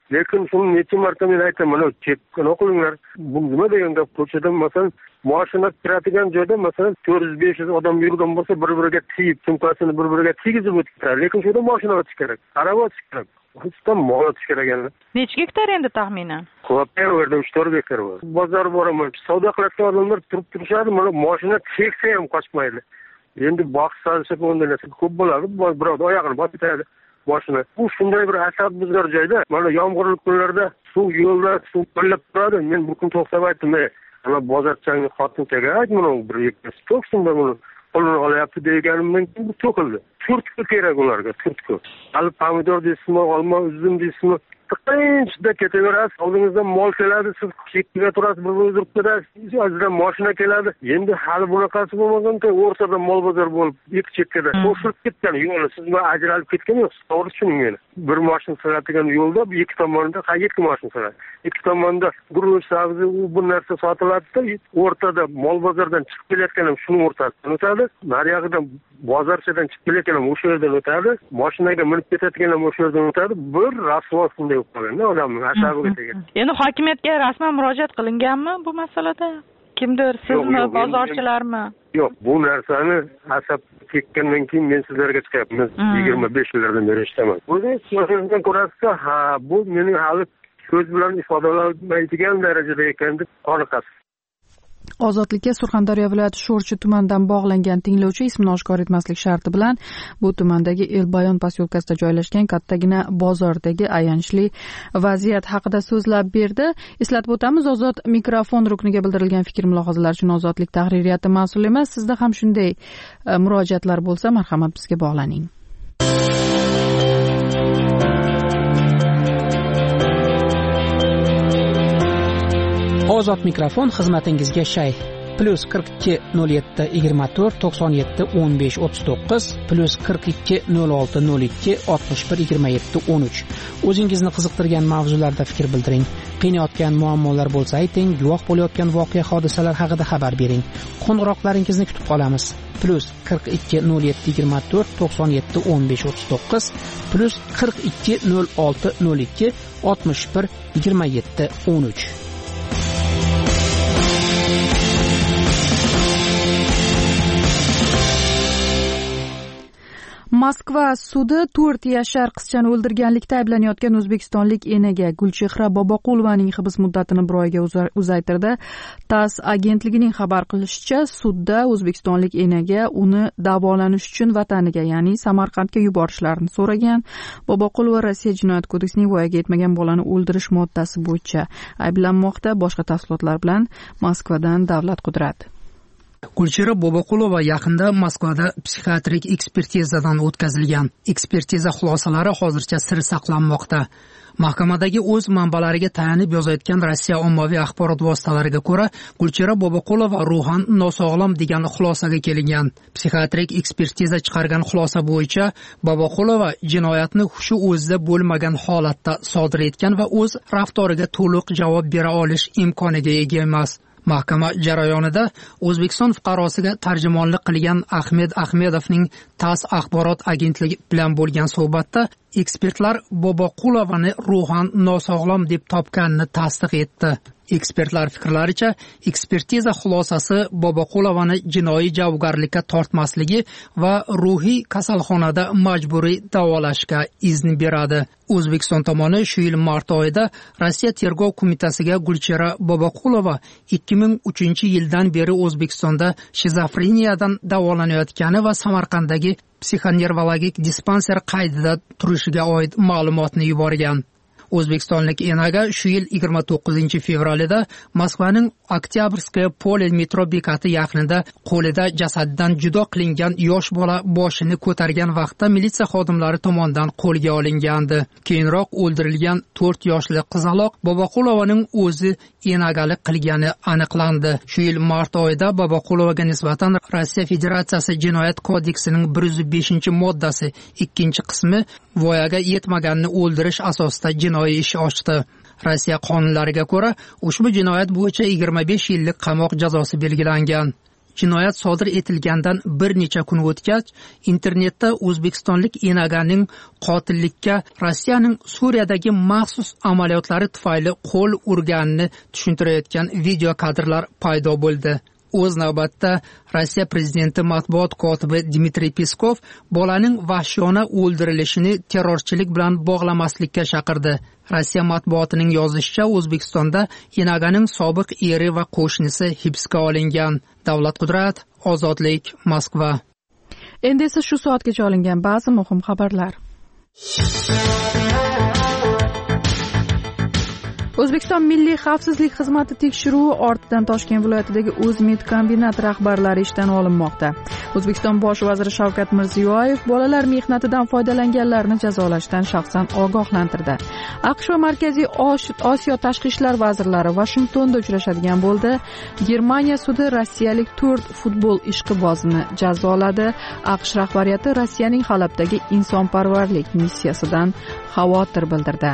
lekin shuni necha marta men aytaman, mana chekkina qilinglar. Bu nima degan gap? Ko'chada masalan mashina kiradigan joyda masalan to'rt yuz besh yuz odam yurgan bo'lsa, bir-biriga tegib, sumkasini bir-biriga tegizib o'tibdi. Lekin shunda mashina o'tish kerak, araba o'tish kerak. Hechdan mol o'tish kerak endi. Necha gektar endi taxminan? Ko'payib yerda uch to'rt gektar bor. Bozor boraman, savdo qilayotgan odamlar turib turishadi, mana mashina cheksa ham qochmaydi. Endi boqsa bunday narsa ko'p bo'ladi. Biroq oyog'ini bositadi mashina. Bu shunday bir asab buzar joyda, mana yomg'irli kunlarda suv yo'lda suv qo'llab turadi. Men bu kun to'xtab aytdim, ana bozorchangni xotin-chaga aytmang, bir ikki to'qsonda buni qo'lini olyapti deganimdan keyin bu to'kildi. Turtki kerak ularga, turtki. Hali pomidor deysizmi, olma, uzum deysizmi, qancha ketaverasiz. Oldingizdan mol keladi, siz chekkiga turasiz, bir o'zirib ketasiz, azizdan mashina keladi. Endi hali bunaqasi bo'lmagan-ku, o'rtada mol bozor bo'lib, ikki chekkada qo'shilib ketgan yo'li, siz bilan ajralib ketgan yo'qsiz. To'g'ri tushuning meni. Bir mashina suradigan yo'lda ikki tomonda qayerga ikki mashina suradi. Ikki tomonda guruch, sabzi, u bu narsa sotiladi-da, o'rtada mol bozordan chiqib kelayotgan ham shuni o'rtasidan o'tadi. Nariyog'idan bozorchadan chiqib kelayotgan ham o'sha yerdan o'tadi. Mashinaga minib ketayotgan ham o'sha yerdan o'tadi. Bir rasvo shunday qolganda odamning asabiga tegan. Endi hokimiyatga rasman murojaat qilinganmi bu masalada? Kimdir, sizmi, bozorchilarmi? Yo'q, bu narsani asab tekkandan keyin men sizlarga chiqyapmiz. yigirma besh yillardan beri ishlaman. O'zi siyosatdan ko'rasiz, ha, bu mening hali so'z bilan ifodalanmaydigan darajada ekan deb qoniqasiz. Ozodlikka Surxondaryo viloyati Sho'rchi tumanidan bog'langan tinglovchi ismini oshkor etmaslik sharti bilan bu tumandagi Elbayon posyolkasida joylashgan kattagina bozordagi ayanchli vaziyat haqida so'zlab berdi. Eslatib o'tamiz, Ozod mikrofon rukniga bildirilgan fikr mulohazalar uchun Ozodlik tahririyati mas'ul emas. Sizda ham shunday murojaatlar bo'lsa, marhamat bizga bog'laning. Ozod mikrofon xizmatingizga shay. Plus qirq ikki nol yetti yigirma to'rt to'qson yetti o'n besh o'ttiz to'qqiz plus qirq ikki nol olti nol ikki oltmish bir yigirma yetti o'n uch. O'zingizni qiziqtirgan mavzularda fikr bildiring. Qiynayotgan muammolar bo'lsa ayting, guvoh bo'layotgan voqea hodisalar haqida xabar bering. Qo'ng'iroqlaringizni kutib qolamiz. Plus qirq ikki nol yetti yigirma to'rt to'qson yetti o'n besh o'ttiz to'qqiz plus qirq ikki nol olti nol ikki oltmish bir yigirma yetti o'n uch. Moskva sudi to'rt yashar qizchani o'ldirganlikda ayblanayotgan o'zbekistonlik enaga Gulchehra Boboqulovaning hibs muddatini bir oyga uzaytirdi. TASS agentligining xabar qilishicha, sudda o'zbekistonlik enaga uni davolanish uchun vataniga, ya'ni Samarqandga yuborishlarini so'ragan. Boboqulova Rossiya jinoyat kodeksining voyaga yetmagan bolani o'ldirish moddasi bo'yicha ayblanmoqda. Boshqa tafsilotlar bilan Moskvadan Davlat Qudrat. Gulchehra Boboqulova yaqinda Moskvada psixiatrik ekspertizadan o'tkazilgan. Ekspertiza xulosalari hozircha sir saqlanmoqda. Mahkamadagi o'z manbalariga tayanib yozayotgan Rossiya ommaviy axborot vositalariga ko'ra, Gulchehra Boboqulova ruhan nosog'lom degan xulosaga kelingan. Psixiatrik ekspertiza chiqargan xulosa bo'yicha Boboqulova jinoyatni hushi o'zida bo'lmagan holatda sodir etgan va o'z raftoriga to'liq javob bera olish imkoniga ega emas. Mahkama jarayonida O'zbekiston fuqarosiga tarjimonlik qilgan Ahmed Ahmedovning TASS axborot agentligi bilan bo'lgan suhbatda ekspertlar Boboqulovani ruhan nosog'lom deb topganini tasdiq etdi. Ekspertlar fikrlaricha, ekspertiza xulosasi Boboqulovani jinoiy javobgarlikka tortmasligi va ruhiy kasalxonada majburiy davolashga izn beradi. O'zbekiston tomoni shu yil mart oyida Rossiya tergov qo'mitasiga Gulchehra Boboqulova ikki ming uchinchi yildan beri O'zbekistonda shizofreniyadan davolanayotgani va Samarqanddagi psixonervologik dispanser qaydida turishiga oid ma'lumotni yuborgan. O'zbekistonlik enaga shu yil yigirma to'qqizinchi fevralida Moskvaning Oktyabrskaya pole metro bekati yaqinida qo'lida jasadidan judo qilingan yosh bola boshini ko'targan vaqtda militsiya xodimlari tomonidan qo'lga olingandi. Keyinroq o'ldirilgan to'rt yoshli qizaloq Boboqulovaning o'zi enagalik qilgani aniqlandi. Shu yil mart oyida Boboqulovaga nisbatan Rossiya Federatsiyasi Jinoyat kodeksining bir yuz beshinchi moddasi ikkinchi qismi voyaga yetmaganni o'ldirish asosida jinoiy ish ochdi. Rossiya qonunlariga ko'ra, ushbu jinoyat bo'yicha yigirma besh yillik qamoq jazosi belgilangan. jinoyat sodir etilgandan bir necha kun o'tgach, internetda o'zbekistonlik enaganing qotillikka Rossiyaning Suriyadagi maxsus amaliyotlari tufayli qo'l urganini tushuntirayotgan video kadrlar paydo bo'ldi. O'z navbatda Rossiya prezidenti matbuot kotibi Dmitriy Peskov bolaning vahshiyona o'ldirilishini terrorchilik bilan bog'lamaslikka chaqirdi. Rossiya matbuotining yozishicha, O'zbekistonda enaganing sobiq eri va qo'shnisi hibsga olingan. Davlat Qudrat, Ozodlik, Moskva. Endi esa shu soatgacha olingan ba'zi muhim xabarlar. O'zbekiston Milliy xavfsizlik xizmati tekshiruvi ortidan Toshkent viloyatidagi O'zmit kombinat rahbarlari ishdan olinmoqda. O'zbekiston bosh vaziri Shavkat Mirziyoyev bolalar mehnatidan foydalanganlarni jazolashdan shaxsan ogohlantirdi. AQSh va Markaziy Osiyo tashqi ishlar vazirlari Vashingtonda uchrashadigan bo'ldi. Germaniya sudi rossiyalik to'rt futbol ishqibozini jazoladi. AQSh rahbariyati Rossiyaning Halabdagi insonparvarlik missiyasidan xavotir bildirdi.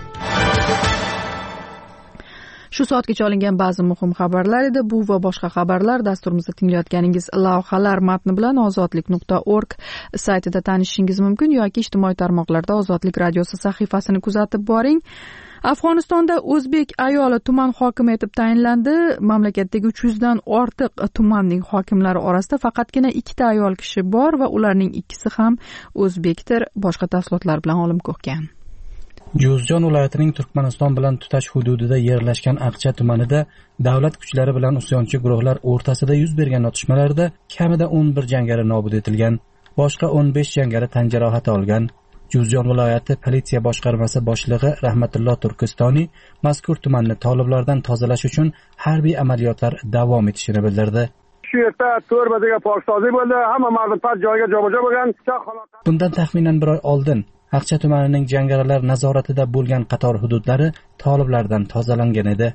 Shu soatgacha olingan ba'zi muhim xabarlar edi. Bu va boshqa xabarlar dasturimizda tinglayotganingiz lavhalar matni bilan ozodlik nuqta org saytida tanishishingiz mumkin yoki ijtimoiy tarmoqlarda Ozodlik radiosi sahifasini kuzatib boring. Afg'onistonda o'zbek ayoli tuman hokimi etib tayinlandi. Mamlakatdagi uch yuzdan ortiq tumanning hokimlari orasida faqatgina ikkita ayol kishi bor va ularning ikkisi ham o'zbekdir. Boshqa tafsilotlar bilan Olim Ko'kkan. Juzjon viloyatining Turkmaniston bilan tutash hududida yerlashgan Aqcha tumanida davlat kuchlari bilan usyonchi guruhlar o'rtasida yuz bergan otishmalarda kamida o'n bir jangari nobud etilgan, boshqa o'n besh jangari tan jarohati olgan. Juzjon viloyati politsiya boshqarmasi boshlig'i Rahmatulloh Turkistoniy mazkur tumanni toliblardan tozalash uchun harbiy amaliyotlar davom etishini bildirdi. Shu yerda to'rbaga poksozi bo'ldi, hamma mardum past joyga jo'bajo bo'lgan. Bundan taxminan bir oy oldin Aqcha tumanining jangarilar nazoratida bo'lgan qator hududlari toliblardan tozalangan edi.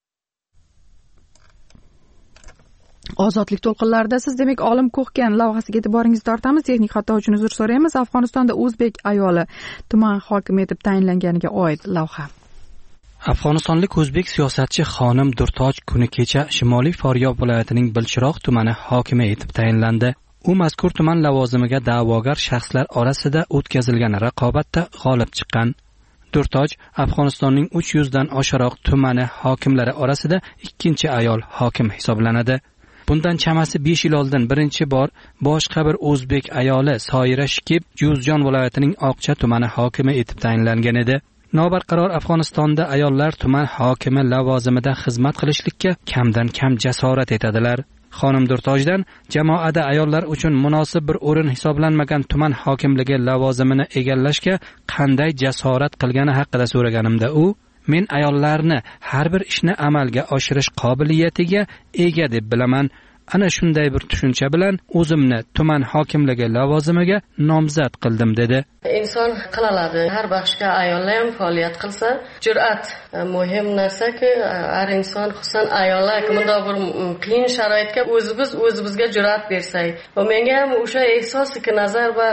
Ozodlik to'lqinlarida siz demak Olim Ko'kkan lavhasiga e'tiboringizni tortamiz. Texnik xato uchun uzr so'raymiz. Afg'onistonda o'zbek ayoli tuman hokimi etib tayinlanganiga oid lavha. Afg'onistonlik o'zbek siyosatchi xonim Durtoj kuni kecha Shimoliy Faryob viloyatining Bilchiroq tumani hokimi etib tayinlandi. U mazkur tuman lavozimiga da'vogar shaxslar orasida o'tkazilgan raqobatda g'olib chiqqan. Durtoj Afg'onistonning uch yuzdan oshiqroq tumani hokimlari orasida ikkinchi ayol hokim hisoblanadi. Bundan chamasi besh yil oldin birinchi bor boshqa bir o'zbek ayoli Soira Shikib Juzjon viloyatining Oqcha tumani hokimi etib tayinlangan edi. Nobarqaror Afg'onistonda ayollar tuman hokimi lavozimida xizmat qilishlikka kamdan kam jasorat etadilar. Xonim Durtojdan jamoada ayollar uchun munosib bir o'rin hisoblanmagan tuman hokimligi lavozimini egallashga qanday jasorat qilgani haqida so'raganimda u, men ayollarni har bir ishni amalga oshirish qobiliyatiga ega deb bilaman. Ana shunday bir tushuncha bilan o'zimni tuman hokimligi lavozimiga nomzod qildim dedi. Inson qilaladi. Har baxshga ayollar ham faoliyat qilsa, jur'at muhim narsa-ki, har inson, xususan ayollar bunday bir qiyin sharoitga o'zimiz o'zimizga jur'at bersak. Va menga ham o'sha ehsosi-ki nazar va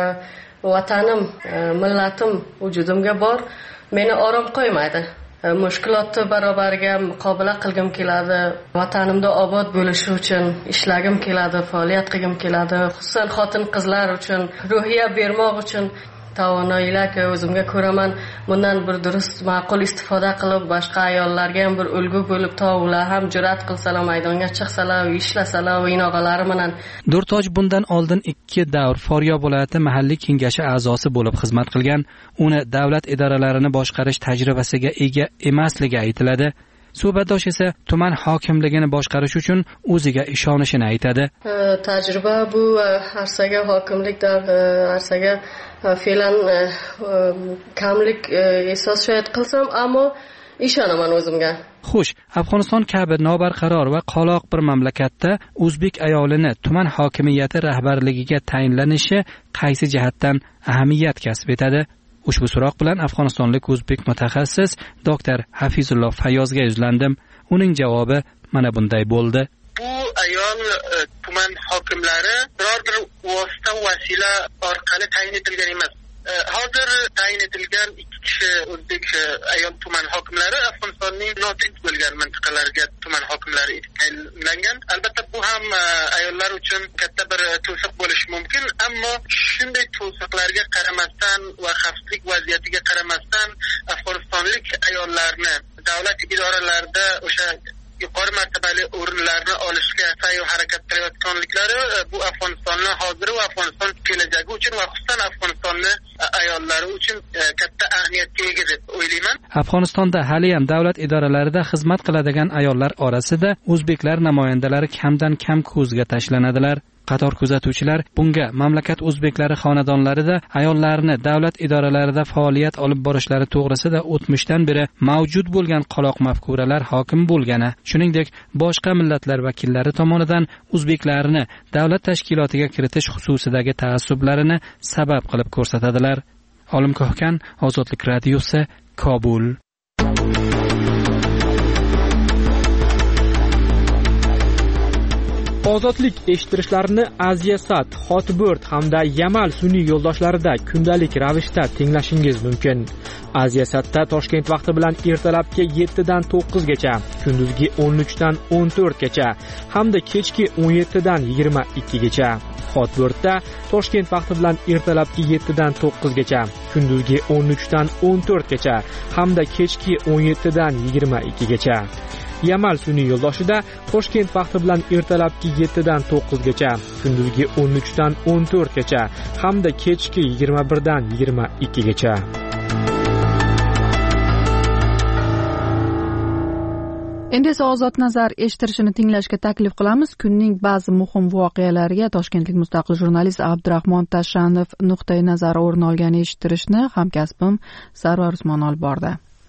vatanim, millatim vujudimga bor, meni orom qo'ymaydi. Mushkulotni barobariga muqobala qilgim keladi. Vatanimda obod bo'lishi uchun ishlagim keladi, faoliyat qilgim keladi. Xususan xotin-qizlar uchun ruhiya bermoq uchun tavonoylarga o'zimga ko'raman. Bundan bir durust, ma'qul istifoda qilib, boshqa ayollarga ham bir ulgu bo'lib, ular ham jur'at qilsalar, maydonga chiqsalar, ishlasalar, o'yinog'alari bilan. Durtoj bundan oldin ikki davr Faryob viloyati mahalliy kengashi a'zosi bo'lib xizmat qilgan. Uni davlat idoralarini boshqarish tajribasiga ega emasligi aytiladi. Suhbatdosh esa tuman hokimligini boshqarish uchun o'ziga ishonishini aytadi. Tajriba bu arsaga hokimlik arsaga fe'lan kamlik ehsos shoyat qilsam, ammo ishonaman o'zimga. Xo'sh, Afg'oniston kabi nobarqaror va qoloq bir mamlakatda o'zbek ayolini tuman hokimiyati rahbarligiga tayinlanishi qaysi jihatdan ahamiyat kasb etadi? Ushbu so'roq bilan afg'onistonlik o'zbek mutaxassis doktor Hafizulloh Fayozga yuzlandim. Uning javobi mana bunday bo'ldi. Bu ayol tuman hokimlari biror bir vosita vasila orqali tayin etilgan emas. hozir tayin etilgan ikki kishi o'zbek ayol tuman hokimlari Afg'onistonning notinch bo'lgan mintaqalarga tuman hokimlari etib tayinlangan. Albatta bu ham ayollar uchun katta bir to'siq bo'lishi mumkin, ammo shunday to'siqlarga qaramasdan va xavfsizlik vaziyatiga qaramasdan afg'onistonlik ayollarni davlat idoralarida o'sha yuqori martabali o'rinlarni olishga sa'y va harakat qilayotganliklari bu Afg'onistonni hozir va Afg'oniston kelajagi uchun va xususan Afg'onistonni ayollari uchun katta ahamiyatga ega deb o'ylayman. Afg'onistonda haliyam davlat idoralarida xizmat qiladigan ayollar orasida o'zbeklar namoyandalari kamdan kam ko'zga tashlanadilar. Qator kuzatuvchilar bunga mamlakat o'zbeklari xonadonlarida ayollarni davlat idoralarida faoliyat olib borishlari to'g'risida o'tmishdan beri mavjud bo'lgan qoloq mafkuralar hokim bo'lgani, shuningdek boshqa millatlar vakillari tomonidan o'zbeklarni davlat tashkilotiga kiritish xususidagi taassublarini sabab qilib ko'rsatadilar. Olim Kohkan, Ozodlik radiosi, Kobul. Ozodlik eshittirishlarini Aziasat, Hotbird hamda Yamal sun'iy yo'ldoshlarida kundalik ravishda tinglashingiz mumkin. Aziasatda Toshkent vaqti bilan ertalabki yettidan to'qqizgacha, kunduzgi o'n uchdan o'n to'rtgacha hamda kechki o'n yettidan yigirma ikkigacha. Hotbirdda Toshkent vaqti bilan ertalabki yettidan to'qqizgacha, kunduzgi o'n uchdan o'n to'rtgacha hamda kechki o'n yettidan yigirma ikkigacha. Yamal sun'iy yo'ldoshida Toshkent vaqti bilan ertalabki yettidan to'qqizgacha, kunduzgi o'n uchdan o'n to'rtgacha hamda kechki yigirma birdan yigirma ikkigacha. Endi esa Ozod nazar eshittirishini tinglashga taklif qilamiz. Kunning ba'zi muhim voqealariga toshkentlik mustaqil jurnalist Abdurahmon Tashanov nuqtai nazari o'rin olgan eshittirishni hamkasbim Sarvar Usmon olib bordi.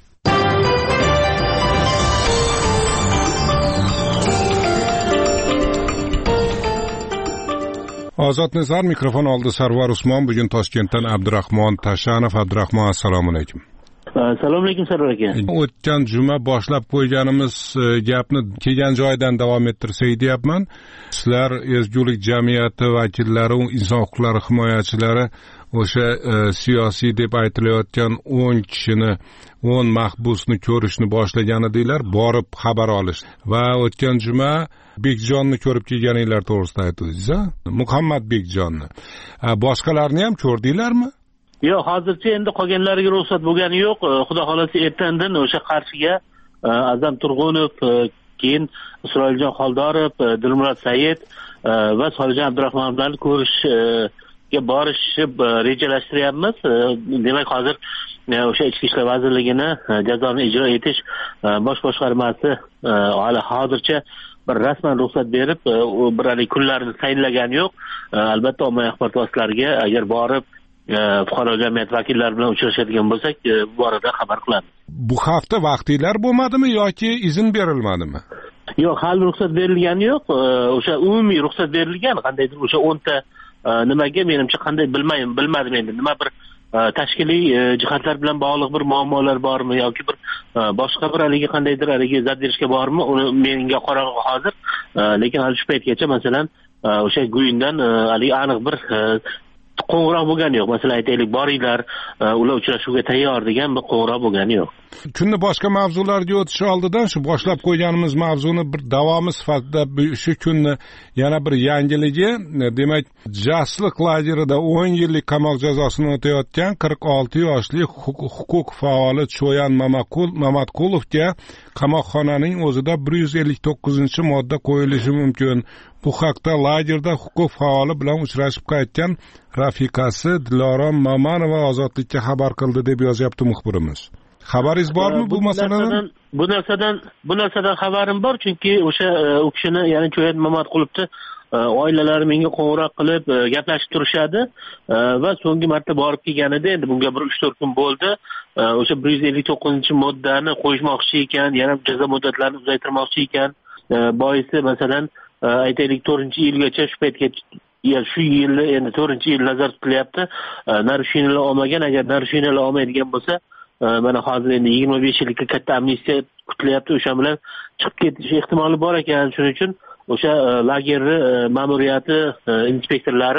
Ozod nazar mikrofon oldi Sarvar Usmon. Bugun Toshkentdan Abdurahmon Tashanov. Abdurahmon, assalomu alaykum. Assalomu alaykum Sarvar aka. O'tgan juma boshlab qo'yganimiz gapni kelgan joyidan davom ettirsak deyapman. Sizlar ezgulik jamiyati vakillari, inson huquqlari himoyachilari o'sha siyosiy deb aytilayotgan o'n kishini, o'n mahbusni ko'rishni boshlagan edilar, borib xabar olish. Va o'tgan juma Bekjonni ko'rib kelganinglar to'g'risida aytdingiz, a? Muhammad Bekjonni. Boshqalarni ham ko'rdinglarmi? Yo'q, hozircha endi qolganlariga ruxsat bo'lgani yo'q. Xudo xolasa ertandan o'sha Qarshiga Azam Turg'unov, keyin Isroiljon Xoldorov, Dilmurod Said va Solijon Abdurahmonovlarni ko'rishga borishib rejalashtiryapmiz. Demak, hozir o'sha Ichki ishlar vazirligini jazoni ijro etish bosh boshqarmasi hali hozircha bir rasman ruxsat berib, bir hali kunlarini tayinlagani yo'q. Albatta ommaviy axborot vositalariga agar borib fuqaro jamiyat vakillari bilan uchrashadigan bo'lsak, bu borada xabar qilamiz. Bu hafta vaqtinglar bo'lmadimi yoki izn berilmadimi? Yo'q, hali ruxsat berilgani yo'q. O'sha umumiy ruxsat berilgan, qandaydir o'sha o'nta nimaga menimcha qanday bilmayman, bilmadim endi. Nima bir tashkiliy jihatlar bilan bog'liq bir muammolar bormi yoki bir boshqa bir haligi qandaydir haligi zad berishga bormi, uni menga qorong'i hozir. Lekin hali shu paytgacha masalan o'sha Guyindan haligi aniq bir qo'ng'iroq bo'lgani yo'q. Masalan, aytaylik, boringlar, ular uchrashuvga tayyor degan bir qo'ng'iroq bo'lgani yo'q. Kunni boshqa mavzularga o'tish oldidan shu boshlab qo'yganimiz mavzuni bir davomi sifatida shu kunni yana bir yangiligi, demak, jasliq lagerida o'n yillik qamoq jazosini o'tayotgan qirq olti yoshli huquq faoli Cho'yan Mamatqulovga qamoqxonaning o'zida bir yuz ellik to'qqizinchi modda qo'yilishi mumkin. Bu haqda lagerda huquq faoli bilan uchrashib qaytgan rafiqasi Dilorom Mamanova Ozodlikka xabar qildi deb yozyapti muxbirimiz. Xabaringiz bormi bu masaladan? Bu narsadan bu narsadan xabarim bor, chunki o'sha u kishini, ya'ni Cho'yan Mamatqulovni oilalari menga qo'ng'iroq qilib gaplashib turishadi va so'nggi marta borib kelganida, endi bunga bir uch to'rt kun bo'ldi. O'sha bir yuz ellik to'qqizinchi moddani qo'yishmoqchi ekan, yana jazo muddatlarini uzaytirmoqchi ekan. Boisi masalan aytaylik to'rtinchi yilgacha shu paytga, ya shu yilni endi to'rtinchi yil nazarda tutilyapti. Narusheniyalar olmagan, agar narusheniyalar olmaydigan bo'lsa, mana hozir endi yigirma besh yillikka katta amnistiya kutilyapti. O'sha bilan chiqib ketish ehtimoli bor ekan. Shuning uchun o'sha lagerni ma'muriyati inspektorlari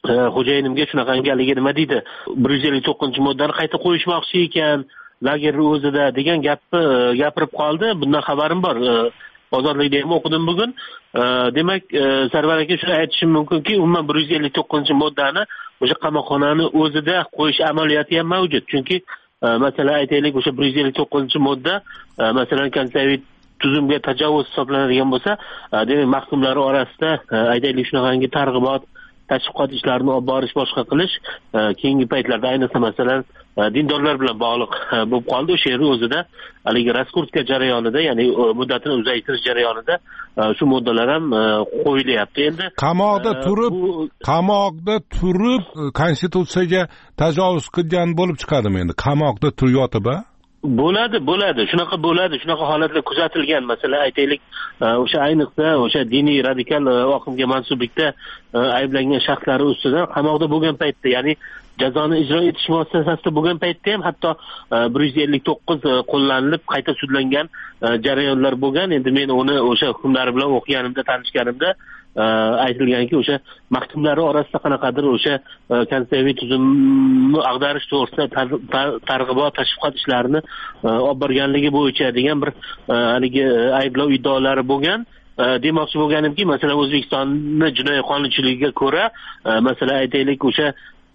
xo'jayinimga shunaqangi haligi nima deydi bir yuz ellik to'qqizinchi moddani qayta qo'yishmoqchi ekan lagerni o'zida degan gapni gapirib qoldi. Bundan xabarim bor. Ozodlikda ham o'qidim bugun. Demak, Sarvar aka shuni aytishim mumkinki, umuman bir yuz ellik to'qqizinchi moddani o'sha qamoqxonani o'zida qo'yish amaliyoti ham mavjud. Chunki masalan aytaylik, o'sha bir yuz ellik to'qqizinchi modda masalan konservativ tuzumga tajovuz hisoblanadigan bo'lsa, demak mahkumlar orasida aytaylik shunaqangi targ'ibot, tashviqot ishlarini olib borish, boshqa qilish keyingi paytlarda ayniqsa masalan dindorlar bilan bog'liq bo'lib qoldi. O'sha yerning o'zida haligi raskurtka jarayonida, ya'ni muddatini uzaytirish jarayonida shu moddalar ham qo'yilyapti. Endi qamoqda turib, qamoqda turib konstitutsiyaga tajovuz qilgan bo'lib chiqadimi endi? Qamoqda turib yotib a? Bo'ladi, bo'ladi. Shunaqa bo'ladi. Shunaqa holatlar kuzatilgan. Masalan, aytaylik, o'sha ayniqsa o'sha diniy radikal oqimga mansublikda ayblangan shaxslar ustidan qamoqda bo'lgan paytda, ya'ni jazoni ijro etish muassasasida bo'lgan paytda ham hatto bir yuz ellik to'qqiz qo'llanilib qayta sudlangan jarayonlar bo'lgan. Endi men uni o'sha hukmlari bilan o'qiganimda, tanishganimda aytilganki, o'sha mahkumlar orasida qanaqadir o'sha konservativ tuzumni ag'darish to'g'risida targ'ibot, tashviqot ishlarini olib borganligi bo'yicha degan bir haligi ayblov iddaolari bo'lgan. Demoqchi bo'lganimki, masalan O'zbekistonning jinoyat qonunchiligiga ko'ra, masalan aytaylik o'sha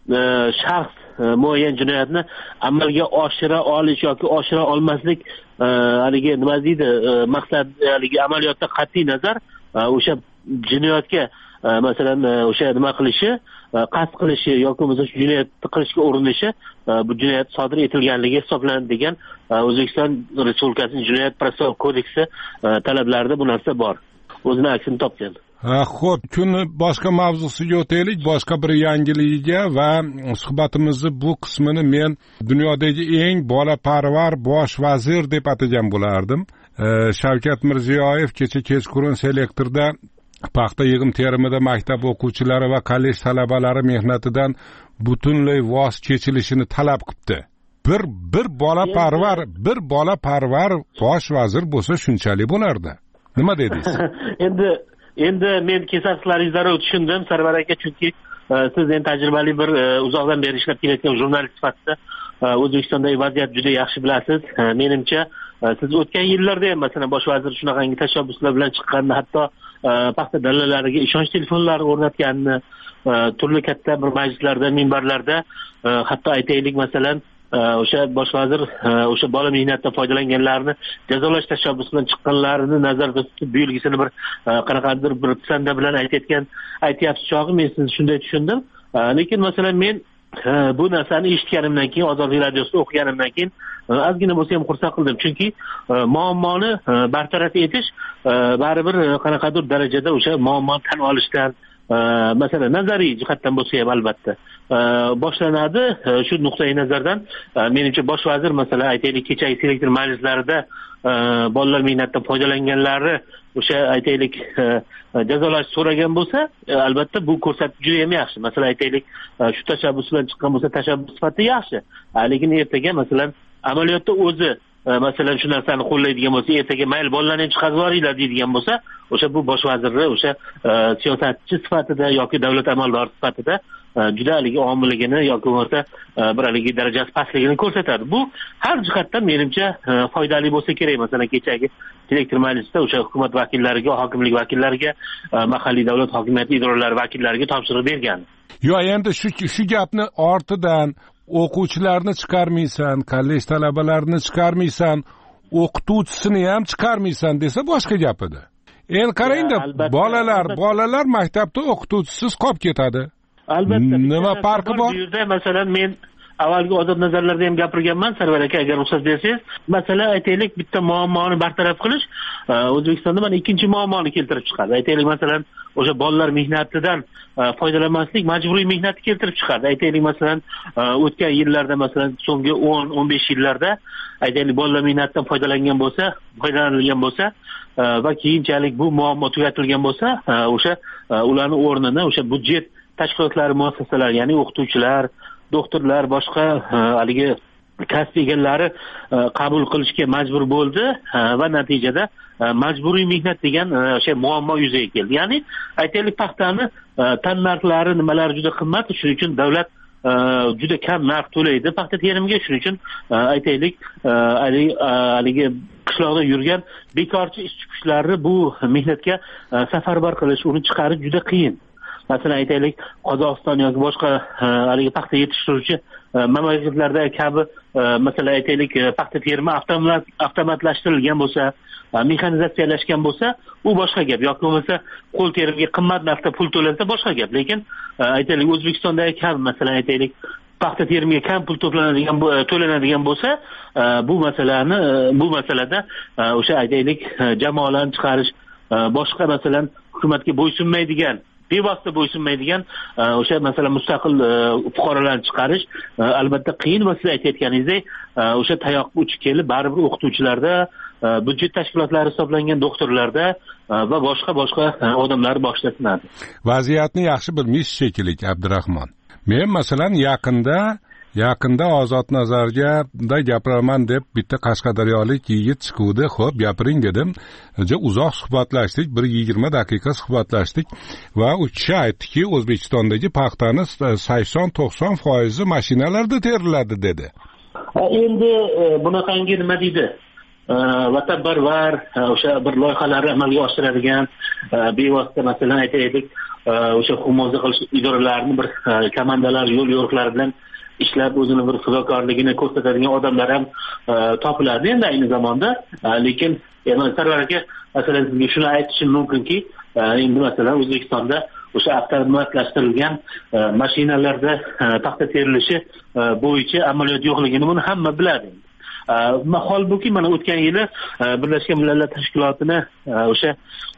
shaxs muayyan jinoyatni amalga oshira olish yoki oshira olmaslik haligi nima deydi maqsad haligi amaliyotda qat'iy nazar o'sha jinoyatga masalan o'sha nima qilishi, qasd qilishi yoki bo'lmasa jinoyatni qilishga urinishi bu jinoyat sodir etilganligi hisoblanadi degan O'zbekiston Respublikasining Jinoyat protsessual kodeksi talablarida bu narsa bor. O'zini aksini topgan. Ha, xo'p, kuni boshqa mavzusiga o'taylik, boshqa bir yangiligiga va suhbatimizni bu qismini men dunyodagi eng bolaparvar bosh vazir deb atagan bo'lardim. Shavkat Mirziyoyev kecha kechqurun selektorda paxta yig'im terimida maktab o'quvchilari va kollej talabalari mehnatidan butunlay voz kechilishini talab qildi. Bir bir bolaparvar, bir bolaparvar bosh vazir bo'lsa shunchalik bo'lardi. Nima dedingiz? Endi Endi men kesaklaringizni tushundim, Sarvar aka, chunki siz endi tajribali bir uzoqdan beri ishlab kelayotgan jurnalist sifatida O'zbekistondagi vaziyat juda yaxshi bilasiz. Menimcha siz o'tgan yillarda ham masalan bosh vazir shunaqangi tashabbuslar bilan chiqqanini, hatto paxta dalalariga ishonch telefonlari o'rnatganini, turli katta bir majlislarda, minbarlarda, hatto aytaylik masalan o'sha bosh vazir o'sha bola mehnatdan foydalanganlarni jazolash tashabbusi bilan chiqqanlarini nazarda tutib belgisini bir qanaqadir bir pisanda bilan aytayotgan aytyapsiz chog'i men sizni shunday tushundim. Lekin masalan men bu narsani eshitganimdan keyin, Ozodlik radiosida o'qiganimdan keyin ozgina bo'lsa ham xursand qildim, chunki muammoni bartaraf etish baribir qanaqadir darajada o'sha muammoni tan olishdan, masalan nazariy jihatdan bo'lsa ham albatta boshlanadi. Shu nuqtai nazardan menimcha bosh vazir masalan aytaylik kechagi selektor majlislarida bolalar mehnatdan foydalanganlari o'sha aytaylik jazolash so'ragan bo'lsa, albatta bu ko'rsatkich juda ham yaxshi. Masalan aytaylik shu tashabbus bilan chiqqan bo'lsa, tashabbus sifatida yaxshi. Lekin ertaga masalan amaliyotda o'zi masalan shu narsani qo'llaydigan bo'lsa, ertaga mayli bolalarni chiqarib yuboringlar deydigan bo'lsa, o'sha bu bosh vazirni o'sha siyosatchi sifatida yoki davlat amaldori sifatida juda haligi omilligini yoki bo'lmasa bir haligi darajasi pastligini ko'rsatadi. Bu har jihatdan menimcha foydali bo'lsa kerak. Masalan kechagi selektor majlisida o'sha hukumat vakillariga, hokimlik vakillariga, mahalliy davlat hokimiyati idoralari vakillariga topshiriq bergan. Yo'q, endi shu shu gapni ortidan o'quvchilarni chiqarmaysan, kollej talabalarini chiqarmaysan, o'qituvchisini ham chiqarmaysan desa boshqa gap edi. Endi qarangda, bolalar, bolalar maktabda o'qituvchisiz qolib ketadi. Albatta. Nima farqi bor? Bu yerda masalan men avvalgi ozod nazarlarda ham gapirganman, Sarvar aka, agar ruxsat bersangiz. Masalan aytaylik bitta muammoni bartaraf qilish O'zbekistonda mana ikkinchi muammoni keltirib chiqadi. Aytaylik masalan o'sha bolalar mehnatidan foydalanmaslik majburiy mehnatni keltirib chiqadi. Aytaylik masalan o'tgan yillarda masalan so'nggi o'n o'n besh yillarda aytaylik bolalar mehnatidan foydalangan bo'lsa, foydalanilgan bo'lsa va keyinchalik bu muammo tugatilgan bo'lsa, o'sha ularning o'rnini o'sha budjet tashkilotlari, muassasalar, ya'ni o'qituvchilar, doktorlar, boshqa haligi kasb egalari qabul qilishga majbur bo'ldi va natijada majburiy mehnat degan o'sha muammo yuzaga keldi. Ya'ni aytaylik paxtani tannarxlari nimalari juda qimmat, shuning uchun davlat juda kam narx to'laydi paxta terimiga. Shuning uchun aytaylik haligi qishloqda yurgan bekorchi ishchi kuchlarni bu mehnatga safarbar qilish, uni chiqarish juda qiyin. Masalan aytaylik Qozog'iston yoki boshqa haligi paxta yetishtiruvchi mamlakatlarda kabi masalan aytaylik paxta terimi avtomatlashtirilgan bo'lsa, mexanizatsiyalashgan bo'lsa, u boshqa gap. Yoki bo'lmasa qo'l terimiga qimmat narxda pul to'lansa boshqa gap. Lekin aytaylik O'zbekistondagi kabi masalan aytaylik paxta terimiga kam pul to'lanadigan to'lanadigan bo'lsa, bu masalani bu masalada o'sha aytaylik jamoalarni chiqarish, boshqa masalan hukumatga bo'ysunmaydigan, bevosita bo'ysunmaydigan o'sha masalan mustaqil fuqarolarni chiqarish albatta qiyin va siz aytayotganingizdek o'sha tayoqqa uchib kelib baribir o'qituvchilarda, budjet tashkilotlari hisoblangan doktorlarda va boshqa boshqa odamlar boshida sinadi. Vaziyatni yaxshi bilmaysiz shekilli, Abdurahmon. Men masalan yaqinda yaqinda Ozod Nazarga da gapiraman deb bitta qashqadaryolik yigit chiquvdi. Xo'p, gapiring dedim. Juda uzoq suhbatlashdik, bir yigirma daqiqa suhbatlashdik va u kishi aytdiki, O'zbekistondagi paxtani sakson to'qson foiz mashinalarda teriladi dedi. Endi bunaqangi nima deydi? Vatanparvar o'sha bir loyihalarni amalga oshiradigan bevosita masalan aytaylik o'sha hukumat qilish idoralarining bir komandalar, yo'l yo'riqlari bilan ishlab o'zini bir fidokorligini ko'rsatadigan odamlar ham topiladi endi ayni zamonda. Lekin Sarvar aka masalan sizga shuni aytishim mumkinki, endi masalan O'zbekistonda o'sha avtomatlashtirilgan mashinalarda paxta terilishi bo'yicha amaliyot yo'qligini buni hamma biladi. Holbuki mana o'tgan yili Birlashgan Millatlar Tashkilotini o'sha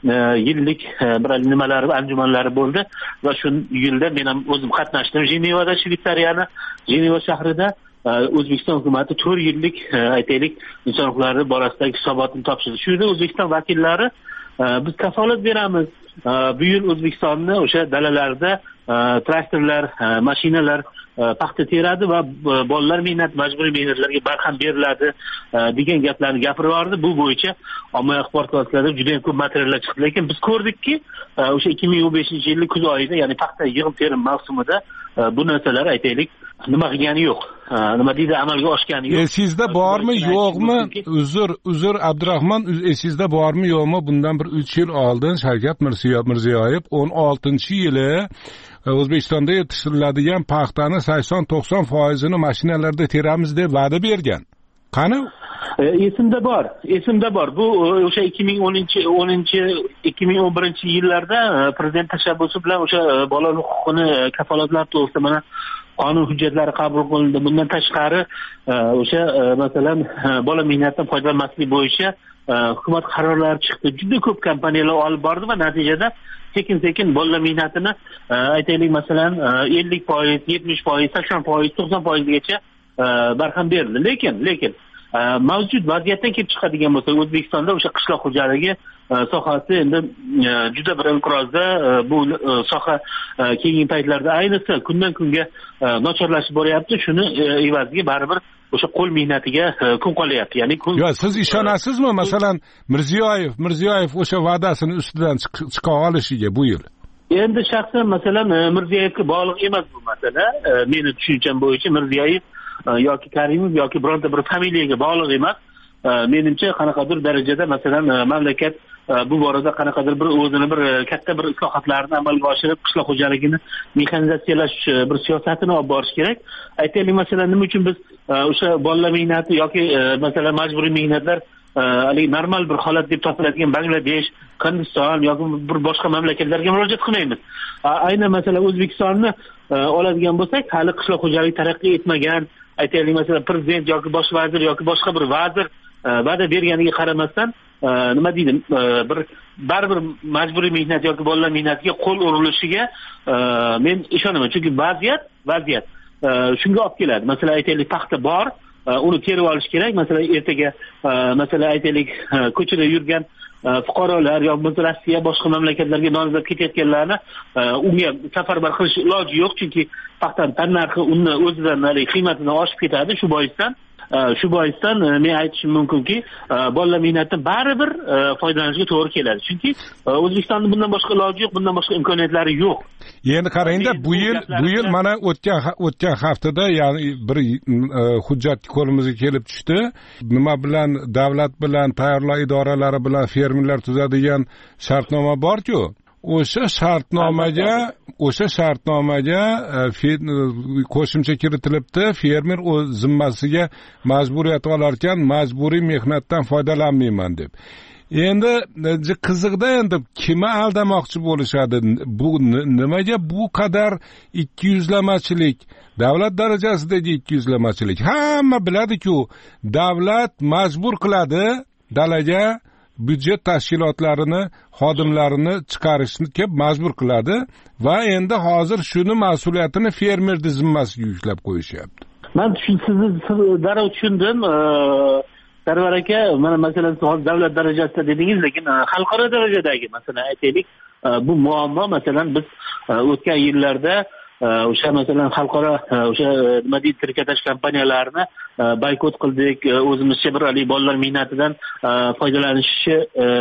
yillik bir nimalari, anjumanlari bo'ldi va shu yilda men ham o'zim qatnashdim Jenevada, Shvetsariyani Jeneva shahrida. O'zbekiston hukumati to'rt yillik aytaylik inson huquqlari borasidagi hisobotni topshirdi. Shu yerda O'zbekiston vakillari biz kafolat beramiz. Bu yil O'zbekistonni o'sha dalalarda traktorlar, mashinalar paxta teradi va bolalar mehnat, majburiy mehnatlarga barham beriladi degan gaplarni gapirib yordi. Bu bo'yicha ommaviy axborot vositalarida juda ham ko'p materiallar chiqdi. Lekin biz ko'rdikki, o'sha ikki ming o'n beshinchi yil kuz oyida, ya'ni paxta yig'im terim mavsumida bu narsalar aytaylik nima qilgani yo'q. Nima deydi, amalga oshgani yo'q. Esingizda bormi, yo'qmi? Uzr, uzr Abdurahmon, esingizda bormi, yo'qmi? Bundan bir uch yil oldin Shavkat Mirziyoyev o'n oltinchi yili O'zbekistonda yetishtiriladigan paxtani sakson to'qson foizini mashinalarda teramiz deb va'da bergan. Qani? Esimda bor, esimda bor. Bu o'sha ikki ming o'ninchi ikki ming o'n birinchi yillarda prezident tashabbusi bilan o'sha bola huquqini kafolatlar to'g'risida mana qonun hujjatlari qabul qilindi. Bundan tashqari o'sha masalan bola mehnatdan foydalanmaslik bo'yicha hukumat qarorlari chiqdi. Juda ko'p kompaniyalar olib bordi va natijada sekin sekin bolalar mehnatini aytaylik masalan ellik foiz, yetmish foiz, sakson foiz, to'qson foizgacha barham berildi. Lekin lekin mavjud vaziyatdan kelib chiqadigan bo'lsa, O'zbekistonda o'sha qishloq xo'jaligi sohasi endi juda bir inqirozda. Bu soha keyingi paytlarda ayniqsa kundan kunga nochorlashib boryapti. Shuni evaziga baribir o'sha qo'l mehnatiga kun qolyapti. Ya'ni kun. Yo, siz ishonasizmi masalan Mirziyoyev, Mirziyoyev o'sha va'dasini ustidan chiqa olishiga bu yil? Endi shaxsan masalan Mirziyoyevga bog'liq emas bu masala. Meni tushuncham bo'yicha Mirziyoyev yoki Karimov yoki bironta bir familiyaga bog'liq emas. Menimcha qanaqadir darajada masalan mamlakat bu borada qanaqadir bir o'zini bir katta bir islohotlarni amalga oshirib qishloq xo'jaligini mexanizatsiyalash bir siyosatini olib borish kerak. Aytaylik masalan nima uchun biz o'sha bolalar mehnati yoki masalan majburiy mehnatlar hali normal bir holat deb topiladigan Bangladesh, Hindiston yoki bir boshqa mamlakatlarga murojaat qilmaymiz. Aynan masalan O'zbekistonni oladigan bo'lsak, hali qishloq xo'jaligi taraqqiy etmagan, aytaylik masalan prezident yoki bosh vazir yoki boshqa bir vazir va'da berganiga qaramasdan nima deydi, bir baribir majburiy mehnat yoki bolalar mehnatiga qo'l urilishiga men ishonaman. Chunki vaziyat vaziyat shunga olib keladi. Masalan aytaylik paxta bor, uni terib olish kerak. Masalan ertaga masalan aytaylik ko'chada yurgan fuqarolar yoki Rossiya boshqa mamlakatlarga nomzod ketayotganlarni unga safarbar qilish iloji yo'q. Chunki paxta tannarxi unni o'zidan qiymatidan oshib ketadi. Shu boisdan shu boisdan men aytishim mumkinki, bolalar mehnatidan baribir foydalanishga to'g'ri keladi. Chunki O'zbekistonda bundan boshqa iloji yo'q, bundan boshqa imkoniyatlari yo'q. Endi qarangda, bu yil bu yil mana o'tgan o'tgan haftada, ya'ni bir hujjat qo'limizga kelib tushdi. Nima bilan, davlat bilan, tayyorlash idoralari bilan fermerlar tuzadigan shartnoma bor-ku, o'sha shartnomaga o'sha shartnomaga qo'shimcha kiritilibdi. Fermer o'z zimmasiga majburiyat olar ekan, majburiy mehnatdan foydalanmayman deb. Endi qiziqda, endi kimni aldamoqchi bo'lishadi? Bu nimaga bu qadar ikkiyuzlamachilik, davlat darajasidagi ikkiyuzlamachilik? Hamma biladi-ku, davlat majbur qiladi dalaga byudjet tashkilotlarini, xodimlarini chiqarishga majbur qiladi va endi hozir shuni mas'uliyatini fermerning zimmasiga yuklab qo'yishyapti. Men sizni darrov tushundim. Sarvar aka, mana masalan hozir davlat darajasida dedingiz, lekin xalqaro darajadagi masalan aytaylik, bu muammo masalan biz o'tgan yillarda o'sha masalan xalqaro o'sha nima deydi trikotaj kompaniyalarini boykot qildik. O'zimizcha bir ali bolalar mehnatidan foydalanishni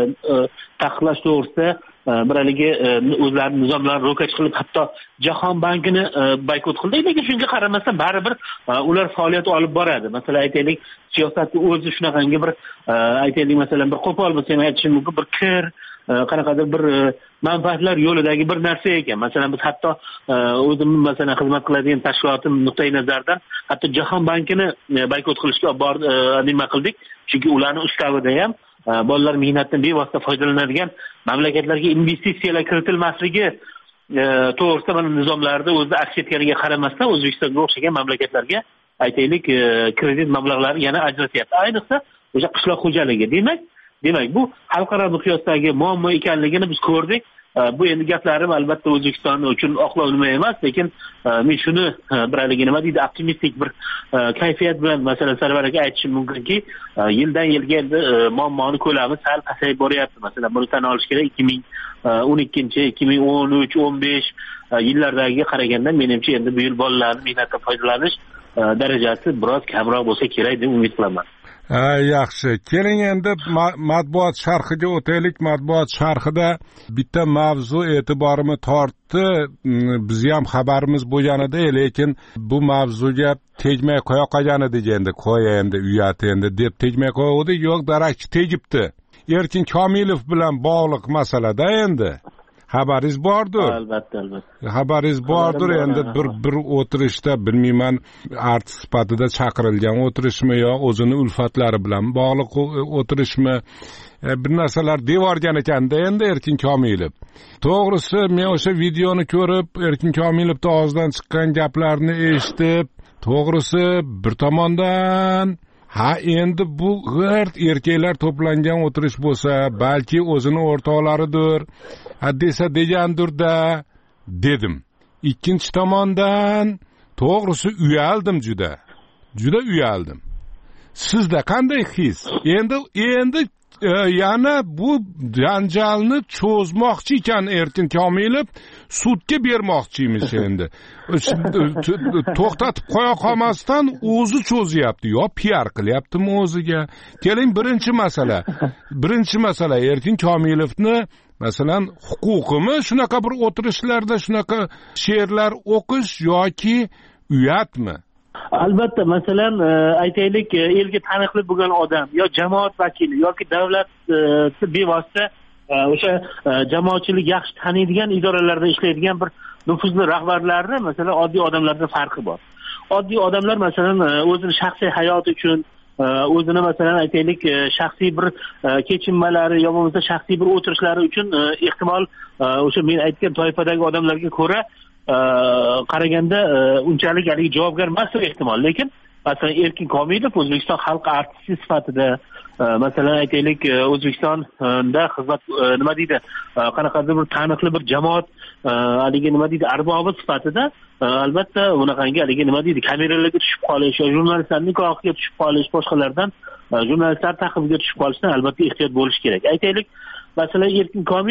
taqiqlash to'g'risida bir haligi o'zlarining nizomlarini ro'kach qilib, hatto Jahon bankini boykot qildik. Lekin shunga qaramasdan baribir ular faoliyat olib boradi. Masalan aytaylik, siyosatni o'zi shunaqangi bir aytaylik masalan bir qo'pol bo'lsa ham aytishim mumkin, bir kir qanaqadir bir manfaatlar yo'lidagi bir narsa ekan. Masalan biz hatto o'zimiz masalan xizmat qiladigan tashkilotim nuqtai nazardan hatto Jahon bankini boykot qilishga olib borib nima qildik. Chunki ularning ustavida ham bolalar mehnatidan bevosita foydalanadigan mamlakatlarga investitsiyalar kiritilmasligi to'g'risida mana nizomlarda o'zida aks etganiga qaramasdan O'zbekistonga o'xshagan mamlakatlarga aytaylik kredit mablag'lari yana ajratyapti. Ayniqsa o'sha qishloq xo'jaligi. Demak, demak bu xalqaro miqyosdagi muammo ekanligini biz ko'rdik. Bu endi gaplarim albatta O'zbekiston uchun oqlov nima emas, lekin men shuni bir haligi nima deydi, optimistik bir kayfiyat bilan masalan Sarvar aka aytishim mumkinki, yildan yilga endi muammoni ko'lami sal pasayib boryapti. Masalan buni tan olish kerak, ikki ming o'n ikkinchi, ikki ming o'n uch, o'n besh yillardagiga qaraganda menimcha endi bu yil bolalarning mehnatdan foydalanish darajasi biroz kamroq bo'lsa kerak deb umid qilaman. Ha, yaxshi. Keling endi matbuot sharhiga o'taylik. Matbuot sharhida bitta mavzu e'tiborimni tortdi. Biz ham xabarimiz bo'lgan edi, lekin bu mavzuga tegmay qo'ya qolgan edi. Endi qo'ya endi uyat endi deb tegmay qo'ydi. Yo'q, darakchi tegibdi. Erkin Komilov bilan bog'liq masalada endi xabaringiz bordir. Albatta, albatta. Xabaringiz bordir. Endi bir bir o'tirishda bilmayman, artist sifatida chaqirilgan o'tirishmi yo o'zini ulfatlari bilan bog'liq o'tirishmi, bir narsalar devorgan ekanda endi Erkin Komilov. To'g'risi, men o'sha videoni ko'rib, Erkin Komilovning og'zidan chiqqan gaplarni eshitib, to'g'risi bir tomondan ha endi bu g'irt erkaklar to'plangan o'tirish bo'lsa, balki o'zini o'rtoqlaridir, ha desa degandirda dedim. Ikkinchi tomondan to'g'risi uyaldim, juda. Juda uyaldim. Sizda qanday his? Endi endi yana bu janjalni cho'zmoqchi ekan Erkin Komilov, sudga bermoqchimiz endi. To'xtatib qo'ya qolmasdan o'zi cho'zyapti, yo piar qilyaptimi o'ziga? Keling, birinchi masala. Birinchi masala Erkin Komilovni masalan huquqimi shunaqa bir o'tirishlarda shunaqa she'rlar o'qish yoki uyatmi? Albatta, masalan aytaylik, elga taniqli bo'lgan odam yo jamoat vakili yoki davlat bevosita o'sha jamoatchilik yaxshi taniydigan idoralarda ishlaydigan bir nufuzli rahbarlarni masalan oddiy odamlardan farqi bor. Oddiy odamlar masalan o'zini shaxsiy hayoti uchun, o'zini masalan aytaylik shaxsiy bir kechinmalari yo bo'lmasa shaxsiy bir o'tirishlari uchun ehtimol o'sha men aytgan toifadagi odamlarga ko'ra qaraganda unchalik haligi javobgar emas ehtimol. Lekin masalan Erkin Komilov O'zbekiston xalq artisti sifatida, masalan aytaylik O'zbekistonda xizmat nima deydi, qanaqadir bir taniqli bir jamoat haligi nima deydi arbobi sifatida albatta bunaqangi haligi nima deydi kameralarga tushib qolish, jurnalistlarning nikohiga tushib qolish, boshqalardan jurnalistlar taqibiga tushib qolishdan albatta ehtiyot bo'lish kerak. Aytaylik masalan Erkin Komilov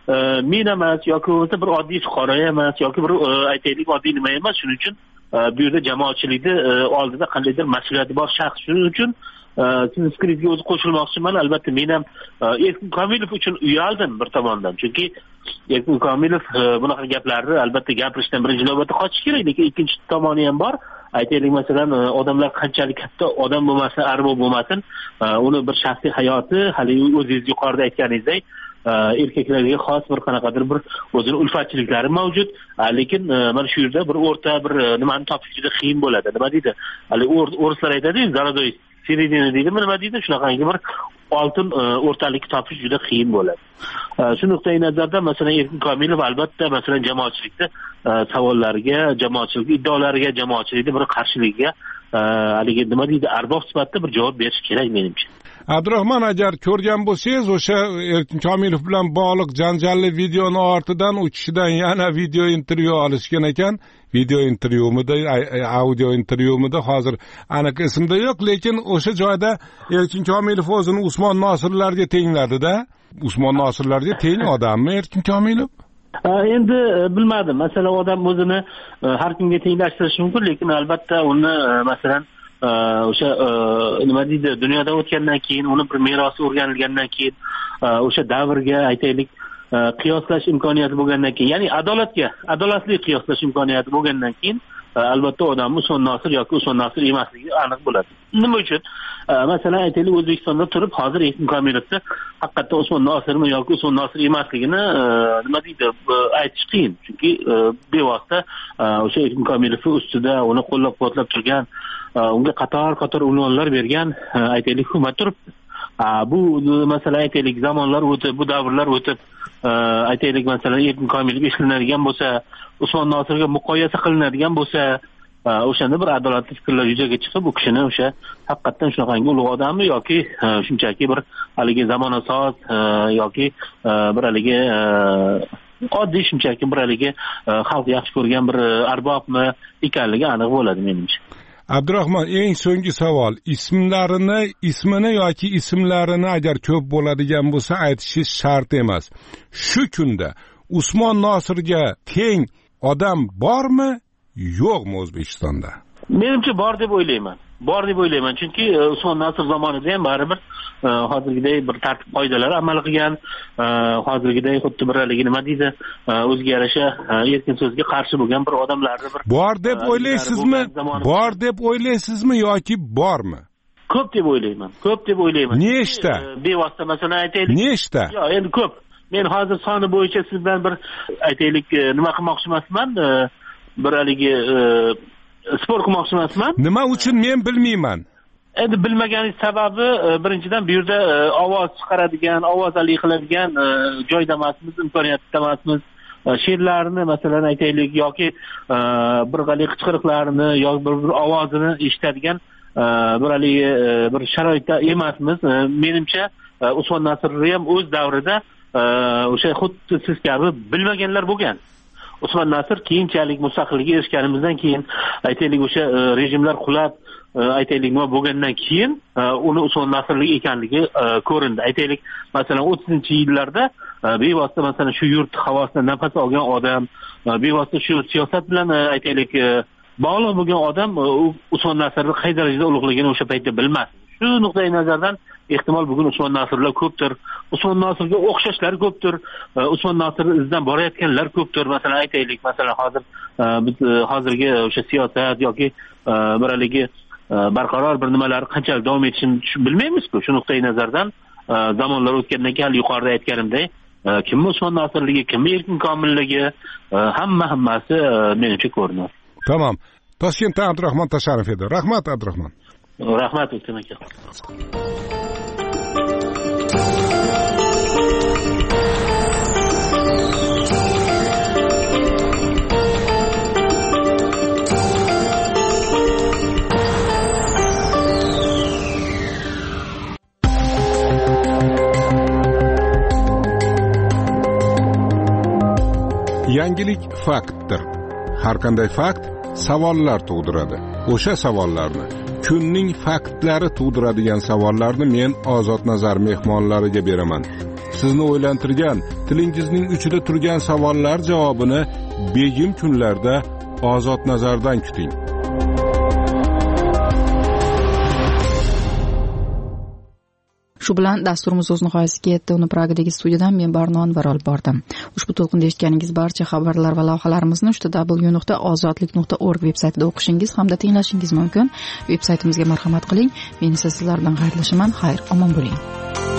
men emas yoki bo'lmasa bir oddiy fuqaro emas yoki bir aytaylik oddiy nima emas. Shuning uchun bu yerda jamoatchilikni oldida qandaydir mas'uliyati bor shaxs. Shuning uchun sizni fikringizga o'zi qo'shilmoqchiman. Albatta men ham Erkin Komilov uchun uyaldim bir tomondan. Chunki Erkin Komilov bunaqa gaplarni albatta gapirishdan birinchi navbatda qochish kerak, lekin ikkinchi tomoni ham bor. Aytaylik masalan odamlar qanchalik katta odam bo'lmasin, arbob bo'lmasin, uni bir shaxsiy hayoti, hali o'zingiz yuqorida aytganingizdek, erkaklarga xos bir qanaqadir bir o'zini ulfatchiliklari mavjud. Lekin mana shu yerda bir o'rta bir nimani topish juda qiyin bo'ladi. Nima deydi? Hali o'rislar aytadi-ku, zaradoy seredina deydimi, nima deydi? Shunaqangi bir oltin o'rtalikni topish juda qiyin bo'ladi. Shu nuqtai nazardan masalan Erkin Komilov albatta masalan jamoatchilikda savollariga, jamoatchilik iddaolariga, jamoatchilikda bir qarshiligiga haligi nima deydi, arbob sifatida bir javob berish kerak menimcha. Abdurahmon, agar ko'rgan bo'lsangiz, o'sha Erkin Komilov bilan bog'liq janjalli videoni ortidan u kishidan yana video intervyu olishgan ekan. Video intervyumida, audio intervyumida hozir aniq esimda yo'q, lekin o'sha joyda Erkin Komilov o'zini Usmon Nosirlarga tengladi-da. Usmon Nosirlarga teng odammi Erkin Komilov? Endi bilmadim. Masalan, odam o'zini har kimga tenglashtirishi mumkin, lekin albatta uni masalan o'sha nima deydi, dunyoda o'tgandan keyin, uni bir merosi o'rganilgandan keyin, o'sha davrga aytaylik qiyoslash imkoniyati bo'lgandan keyin, ya'ni adolatga, adolatli qiyoslash imkoniyati bo'lgandan keyin albatta odam Usmon Nosir yoki Usmon Nosir emasligi aniq bo'ladi. Nima uchun? Masalan aytaylik O'zbekistonda turib hozir Erkin Komilovni haqiqatdan Usmon Nosirmi yoki Usmon Nosir emasligini nima deydi, aytish qiyin. Chunki bevosita o'sha Erkin Komilovni ustida uni qo'llab-quvvatlab turgan, unga qator-qator unvonlar bergan aytaylik hukumat turibdi. Bu masalan aytaylik zamonlar o'tib, bu davrlar o'tib, aytaylik masalan Erkin Komilov ishlanadigan bo'lsa, Usmon Nosirga muqoyasa qilinadigan bo'lsa, o'shanda bir adolatli fikrlar yuzaga chiqib, u kishini o'sha haqiqatdan shunaqangi ulug' odammi yoki shunchaki bir haligi zamonasoz yoki bir haligi oddiy shunchaki bir haligi xalq yaxshi ko'rgan bir arbobmi ekanligi aniq bo'ladi menimcha. Abdurahmon, eng so'nggi savol. Ismlarini, ismini yoki ismlarini agar ko'p bo'ladigan bo'lsa aytishingiz shart emas. Shu kunda Usmon Nosirga teng odam bormi, yo'qmi O'zbekistonda? Menimcha bor deb o'ylayman. Bor deb o'ylayman. Chunki Usmon Nosir zamonida ham baribir hozirgidek bir tartib qoidalar amal qilgan, hozirgidek xuddi bir haligi nima deydi, o'ziga yarasha erkin so'zga qarshi bo'lgan bir odamlarni bir bor deb o'ylaysizmi? Bor deb o'ylaysizmi yoki bormi? Ko'p deb o'ylayman. Ko'p deb o'ylayman. Nechta? Bevosita masalan aytaylik. Nechta? Yo'q, endi ko'p. Men hozir soni bo'yicha sizdan bir aytaylik nima qilmoqchi emasman, bir haligi sport qilmoqchi emasman. Nima uchun men bilmayman? Endi bilmaganingiz sababi birinchidan bu yerda ovoz chiqaradigan, ovozali qiladigan joyda emasmiz, imkoniyatda emasmiz. She'rlarni masalan aytaylik yoki bir g'alik qichqiriqlarini yoki bir, bir ovozini eshitadigan bir haligi bir sharoitda emasmiz. Menimcha Usmon Nosirni ham o'z davrida o'sha xuddi siz kabi bilmaganlar bo'lgan. Usmon Nosir keyinchalik mustaqillikka erishganimizdan keyin aytaylik o'sha rejimlar qulab aytaylik nima bo'lgandan keyin uni Usmon Nosirlik ekanligi ko'rindi. Aytaylik masalan o'ttizinchi yillarda bevosita masalan shu yurt havosidan nafas olgan odam, bevosita shu siyosat bilan aytaylik bog'liq bo'lgan odam Usmon Nosirni qay darajada ulug'ligini o'sha paytda bilmasdi. Shu nuqtai nazardan ehtimol bugun Usmon Nosirlar ko'pdir. Usmon Nosirga o'xshashlar ko'pdir. Usmon Nosir izidan borayotganlar ko'pdir. Masalan aytaylik, masalan hozir biz hozirgi o'sha siyosat yoki bir haligi barqaror bir nimalar qanchalik davom etishini bilmaymiz-ku. Shu nuqtai nazardan zamonlar o'tgandan keyin yuqorida aytganimdek, kimni Usmon Nosirligi, kimni Erkin Komilligi, hamma hammasi menimcha ko'rinadi. Tamam. Toshkentdan Abdurahmon Tasharov edi. Rahmat Abdurahmon. Rahmat o'tgan aka. Yangilik faktdir. Har qanday fakt savollar tug'diradi. O'sha savollarni, kunning faktlari tug'diradigan savollarni men Ozod Nazar mehmonlariga beraman. sizni o'ylantirgan, tilingizning uchida turgan savollar javobini begim kunlarda Ozod nazardan kuting. Shu bilan dasturimiz o'z nihoyasiga yetdi. Uni Pragadagi studiyadan men Barnon var olib bordim. Ushbu to'lqinda eshitganingiz barcha xabarlar va lavhalarimizni w w nuqta ozodlik nuqta org veb-saytida o'qishingiz hamda tinglashingiz mumkin. Veb-saytimizga marhamat qiling. Men esa sizlar bilan xayrlashaman. Xayr, omon bo'ling.